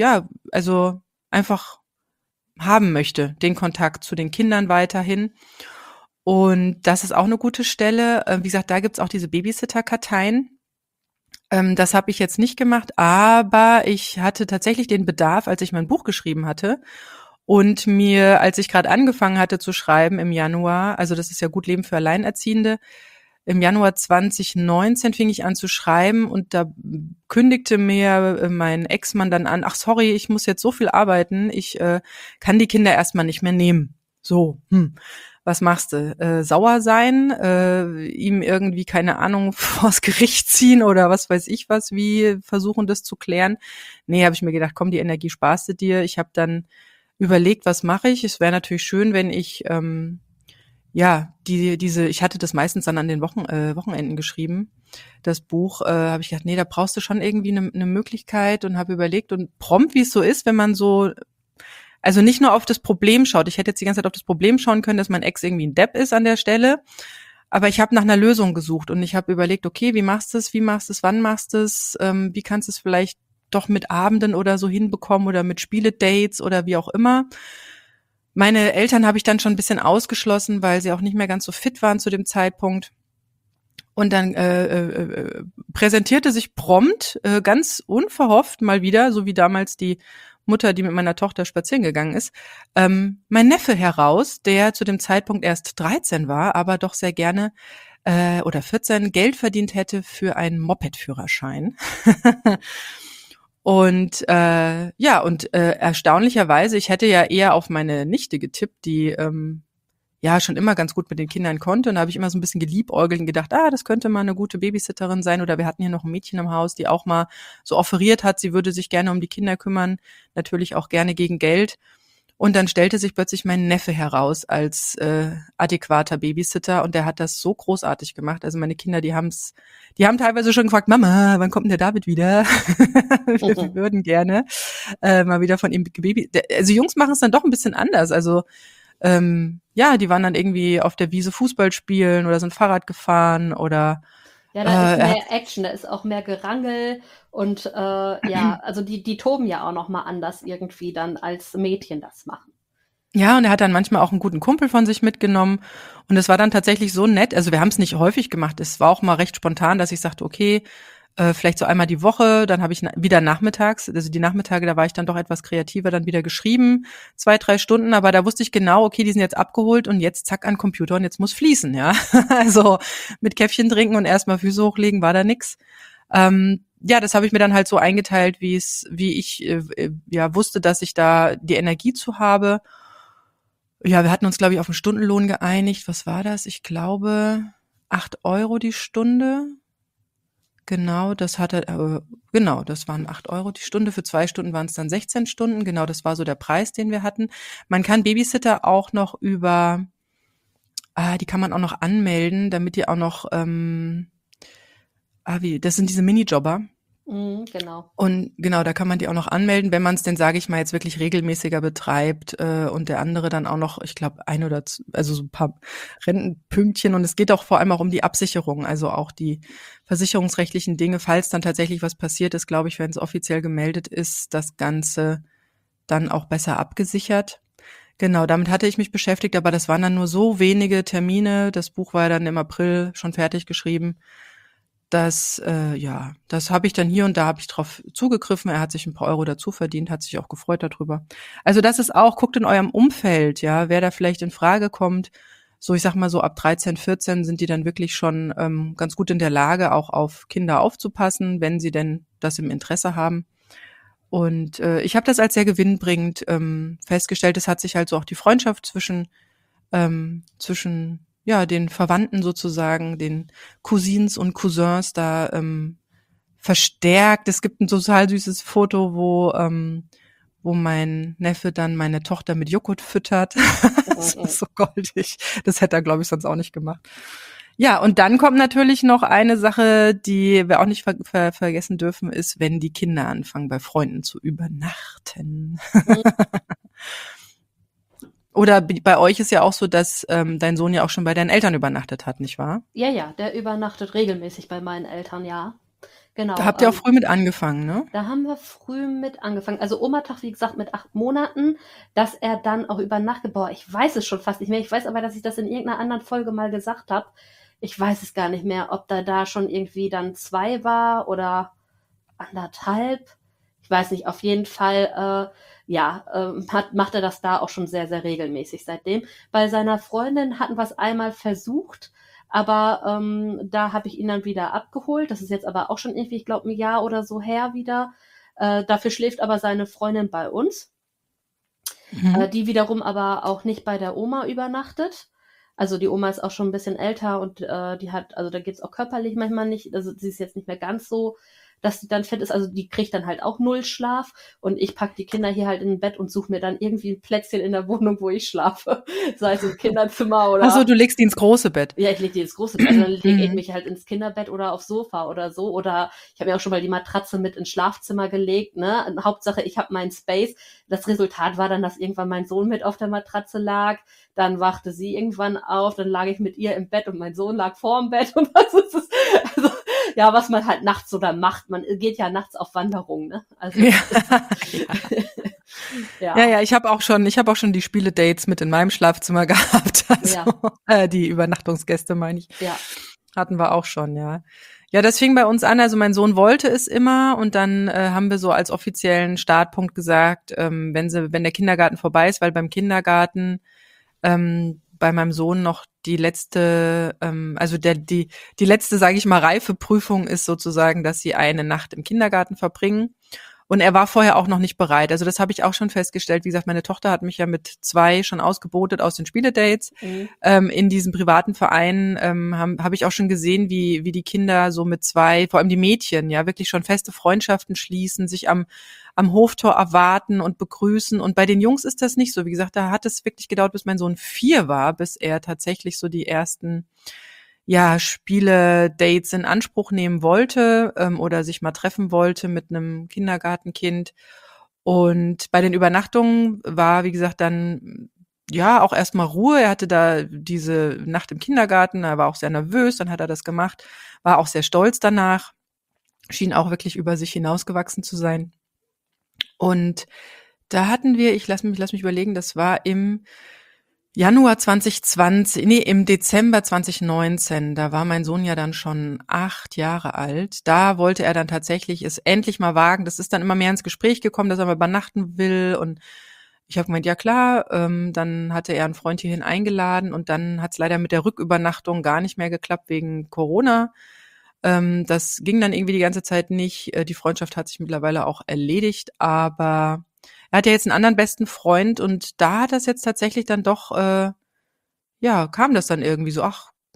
also einfach haben möchte, den Kontakt zu den Kindern weiterhin. Und das ist auch eine gute Stelle. Wie gesagt, da gibt's auch diese Babysitter-Karteien. Das habe ich jetzt nicht gemacht, aber ich hatte tatsächlich den Bedarf, als ich mein Buch geschrieben hatte und mir, als ich gerade angefangen hatte zu schreiben im Januar, also das ist ja Gut Leben für Alleinerziehende, im Januar 2019 fing ich an zu schreiben und da kündigte mir mein Ex-Mann dann an, ach sorry, ich muss jetzt so viel arbeiten, ich kann die Kinder erstmal nicht mehr nehmen. So, was machst du? Sauer sein, ihm irgendwie, keine Ahnung, vors Gericht ziehen oder was weiß ich was, wie versuchen das zu klären. Nee, habe ich mir gedacht, komm, die Energie sparst du dir. Ich habe dann überlegt, was mache ich? Es wäre natürlich schön, wenn ich, ich hatte das meistens dann an den Wochenenden geschrieben, das Buch, habe ich gedacht, nee, da brauchst du schon irgendwie eine Möglichkeit und habe überlegt und prompt, wie es so ist, wenn man so, also nicht nur auf das Problem schaut. Ich hätte jetzt die ganze Zeit auf das Problem schauen können, dass mein Ex irgendwie ein Depp ist an der Stelle. Aber ich habe nach einer Lösung gesucht und ich habe überlegt, okay, wie machst du es, wann machst du es, wie kannst du es vielleicht doch mit Abenden oder so hinbekommen oder mit Spieledates oder wie auch immer. Meine Eltern habe ich dann schon ein bisschen ausgeschlossen, weil sie auch nicht mehr ganz so fit waren zu dem Zeitpunkt. Und dann präsentierte sich prompt, ganz unverhofft mal wieder, so wie damals die Mutter, die mit meiner Tochter spazieren gegangen ist, mein Neffe heraus, der zu dem Zeitpunkt erst 13 war, aber doch sehr gerne oder 14 Geld verdient hätte für einen Moped-Führerschein. Und erstaunlicherweise, ich hätte ja eher auf meine Nichte getippt, die schon immer ganz gut mit den Kindern konnte. Und da habe ich immer so ein bisschen geliebäugelt und gedacht, das könnte mal eine gute Babysitterin sein. Oder wir hatten hier noch ein Mädchen im Haus, die auch mal so offeriert hat, sie würde sich gerne um die Kinder kümmern, natürlich auch gerne gegen Geld. Und dann stellte sich plötzlich mein Neffe heraus als adäquater Babysitter und der hat das so großartig gemacht. Also meine Kinder, die haben teilweise schon gefragt, Mama, wann kommt denn der David wieder? Wir würden gerne mal wieder von ihm Baby. Also Jungs machen es dann doch ein bisschen anders. Also die waren dann irgendwie auf der Wiese Fußball spielen oder sind Fahrrad gefahren oder ja, da ist mehr Action, da ist auch mehr Gerangel und also die toben ja auch noch mal anders irgendwie dann, als Mädchen das machen. Ja, und er hat dann manchmal auch einen guten Kumpel von sich mitgenommen und es war dann tatsächlich so nett, also wir haben es nicht häufig gemacht, es war auch mal recht spontan, dass ich sagte, okay, vielleicht so einmal die Woche, dann habe ich wieder nachmittags, also die Nachmittage, da war ich dann doch etwas kreativer, dann wieder geschrieben, 2-3 Stunden, aber da wusste ich genau, okay, die sind jetzt abgeholt und jetzt zack an den Computer und jetzt muss fließen, ja. Also mit Käffchen trinken und erstmal Füße hochlegen war da nix. Das habe ich mir dann halt so eingeteilt, wie ich wusste, dass ich da die Energie zu habe. Ja, wir hatten uns, glaube ich, auf einen Stundenlohn geeinigt. Was war das? Ich glaube 8 € die Stunde. Genau, das waren 8 € die Stunde. Für 2 Stunden waren es dann 16 Stunden. Genau, das war so der Preis, den wir hatten. Man kann Babysitter auch noch die kann man auch noch anmelden, damit die auch noch, das sind diese Minijobber. Genau. Und genau, da kann man die auch noch anmelden, wenn man es denn, sage ich mal, jetzt wirklich regelmäßiger betreibt und der andere dann auch noch, ich glaube, also so ein paar Rentenpünktchen. Und es geht auch vor allem auch um die Absicherung, also auch die versicherungsrechtlichen Dinge, falls dann tatsächlich was passiert ist, glaube ich, wenn es offiziell gemeldet ist, das Ganze dann auch besser abgesichert. Genau, damit hatte ich mich beschäftigt, aber das waren dann nur so wenige Termine. Das Buch war dann im April schon fertig geschrieben. Das habe ich dann hier und da habe ich drauf zugegriffen. Er hat sich ein paar Euro dazu verdient, hat sich auch gefreut darüber. Also das ist auch, guckt in eurem Umfeld, ja, wer da vielleicht in Frage kommt. So, ich sag mal so ab 13, 14 sind die dann wirklich schon ganz gut in der Lage, auch auf Kinder aufzupassen, wenn sie denn das im Interesse haben. Und ich habe das als sehr gewinnbringend festgestellt. Es hat sich halt so auch die Freundschaft zwischen den Verwandten sozusagen, den Cousins und Cousins da verstärkt. Es gibt ein total süßes Foto, wo mein Neffe dann meine Tochter mit Joghurt füttert. Das ist so goldig. Das hätte er, glaube ich, sonst auch nicht gemacht. Ja, und dann kommt natürlich noch eine Sache, die wir auch nicht vergessen dürfen, ist, wenn die Kinder anfangen, bei Freunden zu übernachten. Oder bei euch ist ja auch so, dass dein Sohn ja auch schon bei deinen Eltern übernachtet hat, nicht wahr? Ja, der übernachtet regelmäßig bei meinen Eltern, ja. Genau. Da habt ihr auch früh mit angefangen, ne? Da haben wir früh mit angefangen. Also Omatag, wie gesagt, mit 8 Monaten, dass er dann auch übernachtet. Boah, ich weiß es schon fast nicht mehr. Ich weiß aber, dass ich das in irgendeiner anderen Folge mal gesagt habe. Ich weiß es gar nicht mehr, ob da schon irgendwie dann 2 war oder 1,5. Ich weiß nicht, auf jeden Fall, macht er das da auch schon sehr, sehr regelmäßig seitdem. Bei seiner Freundin hatten wir es einmal versucht, aber da habe ich ihn dann wieder abgeholt. Das ist jetzt aber auch schon irgendwie, ich glaube, ein Jahr oder so her wieder. Dafür schläft aber seine Freundin bei uns, die wiederum aber auch nicht bei der Oma übernachtet. Also die Oma ist auch schon ein bisschen älter und die hat, also da geht's auch körperlich manchmal nicht, also sie ist jetzt nicht mehr ganz so, dass die dann fit ist, also die kriegt dann halt auch 0 Schlaf und ich pack die Kinder hier halt in ein Bett und suche mir dann irgendwie ein Plätzchen in der Wohnung, wo ich schlafe, sei es im Kinderzimmer oder... Also du legst die ins große Bett. Ja, ich lege die ins große Bett, dann lege ich mich halt ins Kinderbett oder aufs Sofa oder so, oder ich habe mir auch schon mal die Matratze mit ins Schlafzimmer gelegt, ne? Hauptsache, ich habe meinen Space. Das Resultat war dann, dass irgendwann mein Sohn mit auf der Matratze lag, dann wachte sie irgendwann auf, dann lag ich mit ihr im Bett und mein Sohn lag vorm Bett und das ist es, also, ja, was man halt nachts so dann macht. Man geht ja nachts auf Wanderung, ne? Also, Ja, ich habe auch schon die Spiele-Dates mit in meinem Schlafzimmer gehabt. Also, die Übernachtungsgäste, meine ich. Ja. Hatten wir auch schon, ja. Ja, das fing bei uns an. Also mein Sohn wollte es immer und dann haben wir so als offiziellen Startpunkt gesagt, wenn der Kindergarten vorbei ist, weil beim Kindergarten bei meinem Sohn noch die letzte, die letzte, sage ich mal, Reifeprüfung ist sozusagen, dass sie eine Nacht im Kindergarten verbringen. Und er war vorher auch noch nicht bereit. Also das habe ich auch schon festgestellt. Wie gesagt, meine Tochter hat mich ja mit 2 schon ausgebotet aus den Spieledates. In diesem privaten Verein habe ich auch schon gesehen, wie die Kinder so mit 2, vor allem die Mädchen, ja wirklich schon feste Freundschaften schließen, sich am Hoftor erwarten und begrüßen. Und bei den Jungs ist das nicht so. Wie gesagt, da hat es wirklich gedauert, bis mein Sohn 4 war, bis er tatsächlich so die ersten Spiele-Dates in Anspruch nehmen wollte oder sich mal treffen wollte mit einem Kindergartenkind. Und bei den Übernachtungen war, wie gesagt, dann auch erstmal Ruhe. Er hatte da diese Nacht im Kindergarten, er war auch sehr nervös, dann hat er das gemacht, war auch sehr stolz danach, schien auch wirklich über sich hinausgewachsen zu sein. Und da hatten wir, lass mich überlegen, das war im Dezember 2019, da war mein Sohn ja dann schon 8 Jahre alt. Da wollte er dann tatsächlich es endlich mal wagen. Das ist dann immer mehr ins Gespräch gekommen, dass er mal übernachten will. Und ich habe gemeint, ja klar. Dann hatte er einen Freund hierhin eingeladen und dann hat es leider mit der Rückübernachtung gar nicht mehr geklappt wegen Corona. Das ging dann irgendwie die ganze Zeit nicht. Die Freundschaft hat sich mittlerweile auch erledigt, aber er hat ja jetzt einen anderen besten Freund und da hat das jetzt tatsächlich dann doch, kam das dann irgendwie so, ach,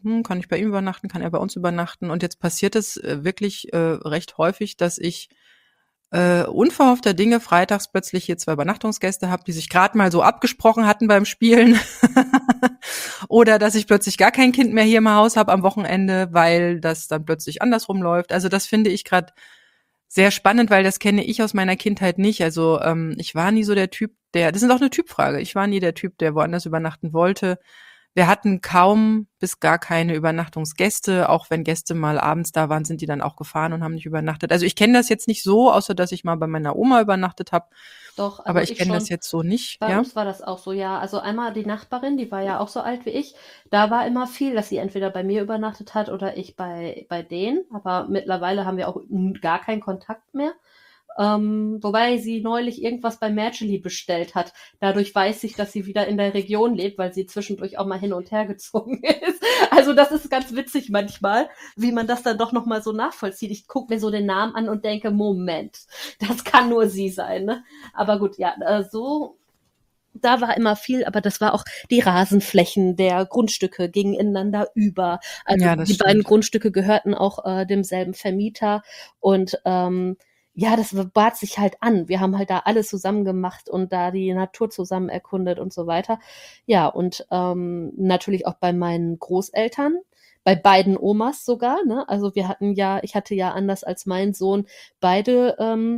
kann ich bei ihm übernachten, kann er bei uns übernachten? Und jetzt passiert es wirklich recht häufig, dass ich unverhoffter Dinge freitags plötzlich hier 2 Übernachtungsgäste habe, die sich gerade mal so abgesprochen hatten beim Spielen. Oder dass ich plötzlich gar kein Kind mehr hier im Haus habe am Wochenende, weil das dann plötzlich andersrum läuft. Also das finde ich gerade sehr spannend, weil das kenne ich aus meiner Kindheit nicht. Also ich war nie so der Typ, das ist auch eine Typfrage, ich war nie der Typ, der woanders übernachten wollte. Wir hatten kaum bis gar keine Übernachtungsgäste. Auch wenn Gäste mal abends da waren, sind die dann auch gefahren und haben nicht übernachtet. Also ich kenne das jetzt nicht so, außer dass ich mal bei meiner Oma übernachtet habe. Doch, also Aber ich ich kenne das schon. jetzt so nicht, Bei ja. uns war das auch so, ja. Also einmal die Nachbarin, die war ja auch so alt wie ich. Da war immer viel, dass sie entweder bei mir übernachtet hat oder ich bei denen. Aber mittlerweile haben wir auch gar keinen Kontakt mehr. Wobei sie neulich irgendwas bei Merchely bestellt hat. Dadurch weiß ich, dass sie wieder in der Region lebt, weil sie zwischendurch auch mal hin und her gezogen ist. Also das ist ganz witzig manchmal, wie man das dann doch nochmal so nachvollzieht. Ich gucke mir so den Namen an und denke, Moment, das kann nur sie sein. Ne? Aber gut, ja, so da war immer viel, aber das war auch die Rasenflächen der Grundstücke gingen ineinander über. Also Ja, das die beiden stimmt. Grundstücke gehörten auch demselben Vermieter und ja, das bat sich halt an. Wir haben halt da alles zusammen gemacht und da die Natur zusammen erkundet und so weiter. Ja, und natürlich auch bei meinen Großeltern, bei beiden Omas sogar, ne? Also ich hatte ja anders als mein Sohn beide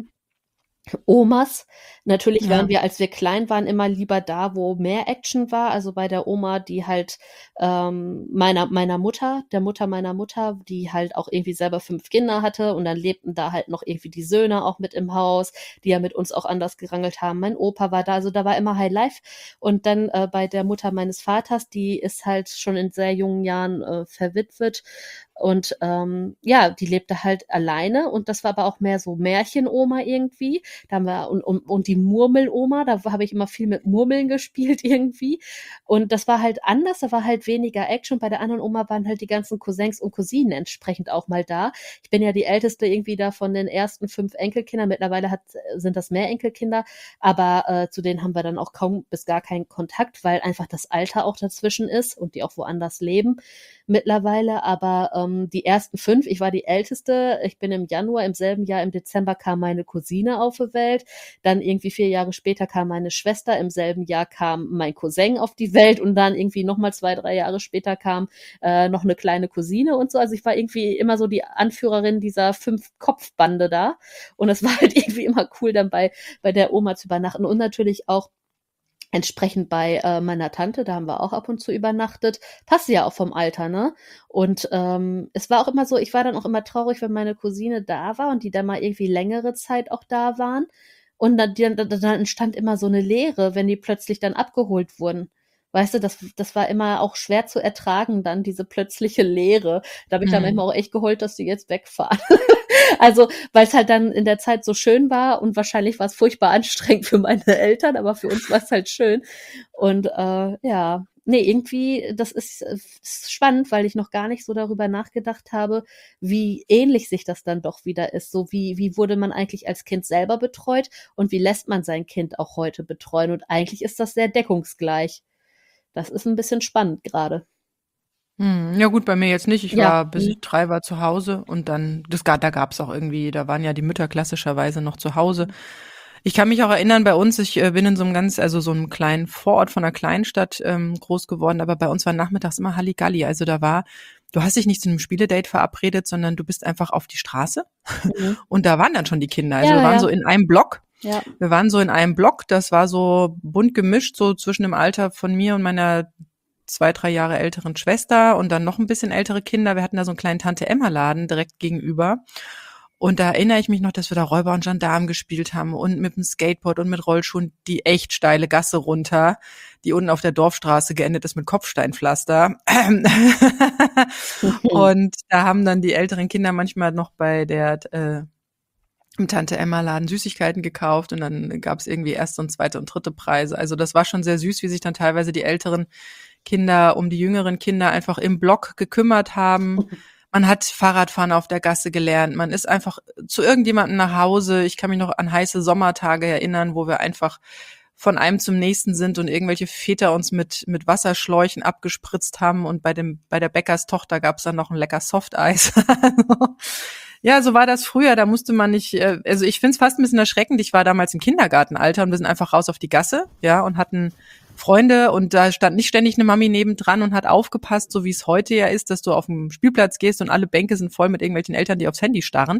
Omas. Natürlich waren Ja. wir, als wir klein waren, immer lieber da, wo mehr Action war. Also bei der Oma, die halt meiner Mutter, der Mutter meiner Mutter, die halt auch irgendwie selber 5 Kinder hatte und dann lebten da halt noch irgendwie die Söhne auch mit im Haus, die ja mit uns auch anders gerangelt haben. Mein Opa war da, also da war immer High Life. Und dann bei der Mutter meines Vaters, die ist halt schon in sehr jungen Jahren verwitwet. Und ja, die lebte halt alleine und das war aber auch mehr so Märchenoma irgendwie. Da haben wir und die Murmeloma, da habe ich immer viel mit Murmeln gespielt irgendwie. Und das war halt anders, da war halt weniger Action. Bei der anderen Oma waren halt die ganzen Cousins und Cousinen entsprechend auch mal da. Ich bin ja die älteste irgendwie da von den ersten 5 Enkelkindern. Mittlerweile sind das mehr Enkelkinder, aber zu denen haben wir dann auch kaum bis gar keinen Kontakt, weil einfach das Alter auch dazwischen ist und die auch woanders leben mittlerweile. Aber die ersten 5, ich war die Älteste, ich bin im Januar, im selben Jahr, im Dezember kam meine Cousine auf die Welt, dann irgendwie 4 Jahre später kam meine Schwester, im selben Jahr kam mein Cousin auf die Welt und dann irgendwie nochmal 2, 3 Jahre später kam noch eine kleine Cousine und so. Also ich war irgendwie immer so die Anführerin dieser 5-Kopf-Bande da und es war halt irgendwie immer cool, dann bei der Oma zu übernachten und natürlich auch entsprechend bei meiner Tante, da haben wir auch ab und zu übernachtet. Passt ja auch vom Alter, ne? Und es war auch immer so, ich war dann auch immer traurig, wenn meine Cousine da war und die dann mal irgendwie längere Zeit auch da waren. Und dann entstand immer so eine Leere, wenn die plötzlich dann abgeholt wurden. Weißt du, das war immer auch schwer zu ertragen, dann diese plötzliche Leere. Da habe ich dann manchmal auch echt geheult, dass die jetzt wegfahren. Also, weil es halt dann in der Zeit so schön war und wahrscheinlich war es furchtbar anstrengend für meine Eltern, aber für uns war es halt schön. Und ja, nee, irgendwie, das ist spannend, weil ich noch gar nicht so darüber nachgedacht habe, wie ähnlich sich das dann doch wieder ist. So wie wurde man eigentlich als Kind selber betreut und wie lässt man sein Kind auch heute betreuen? Und eigentlich ist das sehr deckungsgleich. Das ist ein bisschen spannend gerade. Ja gut, bei mir jetzt nicht. Ich Ja. war, bis ich 3 war, zu Hause und dann, da gab's auch irgendwie, da waren ja die Mütter klassischerweise noch zu Hause. Ich kann mich auch erinnern, bei uns, ich bin in so einem kleinen Vorort von einer Kleinstadt groß geworden, aber bei uns war nachmittags immer Halligalli. Also du hast dich nicht zu einem Spieledate verabredet, sondern du bist einfach auf die Straße Mhm. und da waren dann schon die Kinder. Also Ja, wir waren ja. so in einem Block. Ja. Wir waren so in einem Block, das war so bunt gemischt, so zwischen dem Alter von mir und meiner 2, 3 Jahre älteren Schwester und dann noch ein bisschen ältere Kinder. Wir hatten da so einen kleinen Tante-Emma-Laden direkt gegenüber. Und da erinnere ich mich noch, dass wir da Räuber und Gendarm gespielt haben und mit dem Skateboard und mit Rollschuhen die echt steile Gasse runter, die unten auf der Dorfstraße geendet ist mit Kopfsteinpflaster. Und da haben dann die älteren Kinder manchmal noch bei der im Tante-Emma-Laden Süßigkeiten gekauft und dann gab es irgendwie erste und zweite und dritte Preise. Also das war schon sehr süß, wie sich dann teilweise die älteren Kinder um die jüngeren Kinder einfach im Block gekümmert haben. Man hat Fahrradfahren auf der Gasse gelernt. Man ist einfach zu irgendjemandem nach Hause. Ich kann mich noch an heiße Sommertage erinnern, wo wir einfach von einem zum nächsten sind und irgendwelche Väter uns mit Wasserschläuchen abgespritzt haben und bei der Bäckerstochter gab es dann noch ein lecker Softeis. Ja, so war das früher, da musste man nicht, also ich finde es fast ein bisschen erschreckend, ich war damals im Kindergartenalter und wir sind einfach raus auf die Gasse, ja, und hatten Freunde und da stand nicht ständig eine Mami nebendran und hat aufgepasst, so wie es heute ja ist, dass du auf den Spielplatz gehst und alle Bänke sind voll mit irgendwelchen Eltern, die aufs Handy starren.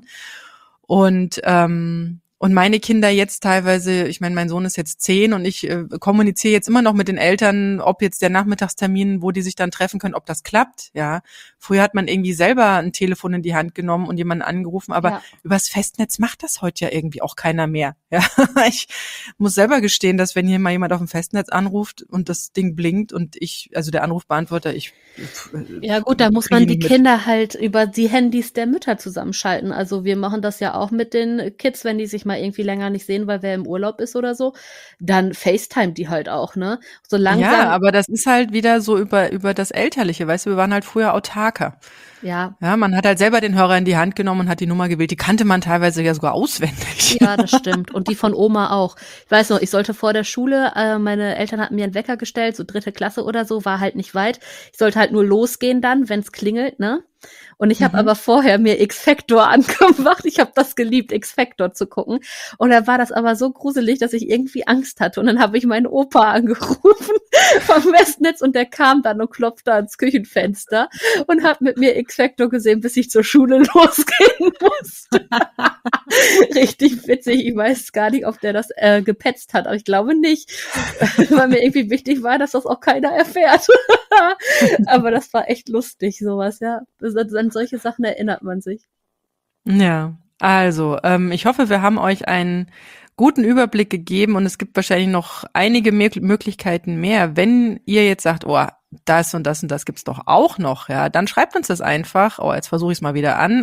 Und meine Kinder jetzt teilweise, ich meine, mein Sohn ist jetzt 10 und ich kommuniziere jetzt immer noch mit den Eltern, ob jetzt der Nachmittagstermin, wo die sich dann treffen können, ob das klappt, ja. Früher hat man irgendwie selber ein Telefon in die Hand genommen und jemanden angerufen, aber übers Festnetz macht das heute ja irgendwie auch keiner mehr, ja. Ich muss selber gestehen, dass wenn hier mal jemand auf dem Festnetz anruft und das Ding blinkt und also der Anrufbeantworter, ja gut, da muss man die Kinder halt über die Handys der Mütter zusammenschalten. Also wir machen das ja auch mit den Kids, wenn die sich mal irgendwie länger nicht sehen, weil wer im Urlaub ist oder so, dann FaceTime die halt auch, ne? So langsam. Ja, aber das ist halt wieder so über das Elterliche, weißt du, wir waren halt früher autarker. Ja. Ja, man hat halt selber den Hörer in die Hand genommen und hat die Nummer gewählt. Die kannte man teilweise ja sogar auswendig. Ja, das stimmt. Und die von Oma auch. Ich weiß noch, ich sollte vor der Schule, meine Eltern hatten mir einen Wecker gestellt, so 3. Klasse oder so, war halt nicht weit. Ich sollte halt nur losgehen dann, wenn's klingelt, ne? Und ich habe aber vorher mir X-Factor angemacht. Ich habe das geliebt, X-Factor zu gucken. Und da war das aber so gruselig, dass ich irgendwie Angst hatte. Und dann habe ich meinen Opa angerufen vom Festnetz und der kam dann und klopfte ans Küchenfenster und hat mit mir X-Factor gesehen, bis ich zur Schule losgehen musste. Richtig witzig. Ich weiß gar nicht, ob der das gepetzt hat, aber ich glaube nicht. Weil mir irgendwie wichtig war, dass das auch keiner erfährt. Aber das war echt lustig, sowas, ja. An solche Sachen erinnert man sich. Ja, also ich hoffe, wir haben euch einen guten Überblick gegeben und es gibt wahrscheinlich noch einige Möglichkeiten mehr. Wenn ihr jetzt sagt, oh, das und das gibt's doch auch noch, ja, dann schreibt uns das einfach. Oh, jetzt versuche ich es mal wieder an.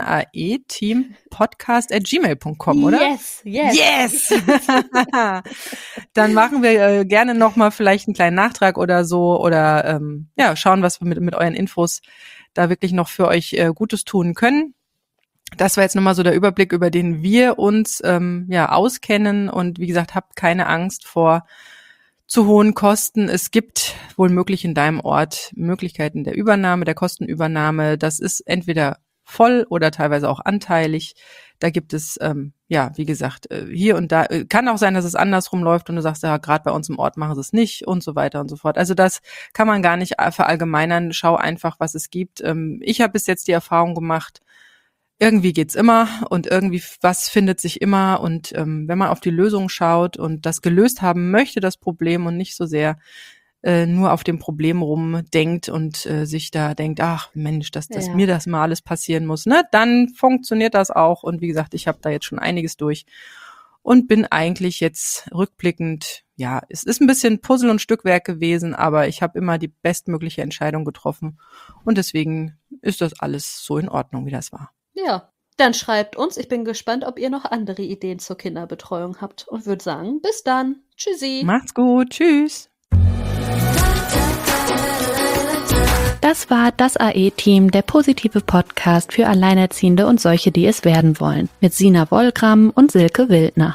aeteampodcast@gmail.com, oder? Yes! Dann machen wir gerne noch mal vielleicht einen kleinen Nachtrag oder so oder schauen, was wir mit euren Infos da wirklich noch für euch Gutes tun können. Das war jetzt nochmal so der Überblick, über den wir uns auskennen und wie gesagt, habt keine Angst vor zu hohen Kosten. Es gibt wohl möglich in deinem Ort Möglichkeiten der Übernahme, der Kostenübernahme. Das ist entweder voll oder teilweise auch anteilig. Da gibt es, wie gesagt, hier und da, kann auch sein, dass es andersrum läuft und du sagst, ja, gerade bei uns im Ort machen sie es nicht und so weiter und so fort. Also das kann man gar nicht verallgemeinern. Schau einfach, was es gibt. Ich habe bis jetzt die Erfahrung gemacht, irgendwie geht's immer und irgendwie was findet sich immer und wenn man auf die Lösung schaut und das gelöst haben möchte, das Problem und nicht so sehr nur auf dem Problem rumdenkt und sich da denkt, ach Mensch, dass mir das mal alles passieren muss, ne? Dann funktioniert das auch und wie gesagt, ich habe da jetzt schon einiges durch und bin eigentlich jetzt rückblickend, ja, es ist ein bisschen Puzzle und Stückwerk gewesen, aber ich habe immer die bestmögliche Entscheidung getroffen und deswegen ist das alles so in Ordnung, wie das war. Ja, dann schreibt uns. Ich bin gespannt, ob ihr noch andere Ideen zur Kinderbetreuung habt und würde sagen, bis dann. Tschüssi. Macht's gut. Tschüss. Das war das AE-Team, der positive Podcast für Alleinerziehende und solche, die es werden wollen. Mit Sina Wollgramm und Silke Wildner.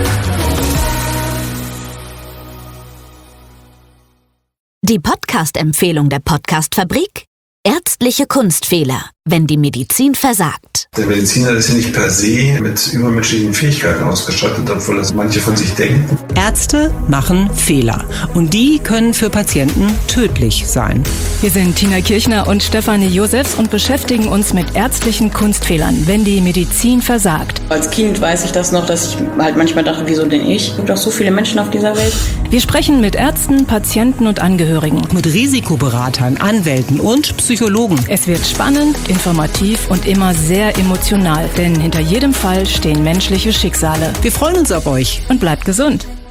Die Podcast-Empfehlung der Podcast-Fabrik: Ärztliche Kunstfehler, wenn die Medizin versagt. Der Mediziner ist ja nicht per se mit übermenschlichen Fähigkeiten ausgestattet, obwohl das manche von sich denken. Ärzte machen Fehler und die können für Patienten tödlich sein. Wir sind Tina Kirchner und Stefanie Josefs und beschäftigen uns mit ärztlichen Kunstfehlern, wenn die Medizin versagt. Als Kind weiß ich das noch, dass ich halt manchmal dachte, wieso denn ich? Es gibt doch so viele Menschen auf dieser Welt. Wir sprechen mit Ärzten, Patienten und Angehörigen. Mit Risikoberatern, Anwälten und Psychologen. Es wird spannend, informativ und immer sehr emotional, denn hinter jedem Fall stehen menschliche Schicksale. Wir freuen uns auf euch und bleibt gesund.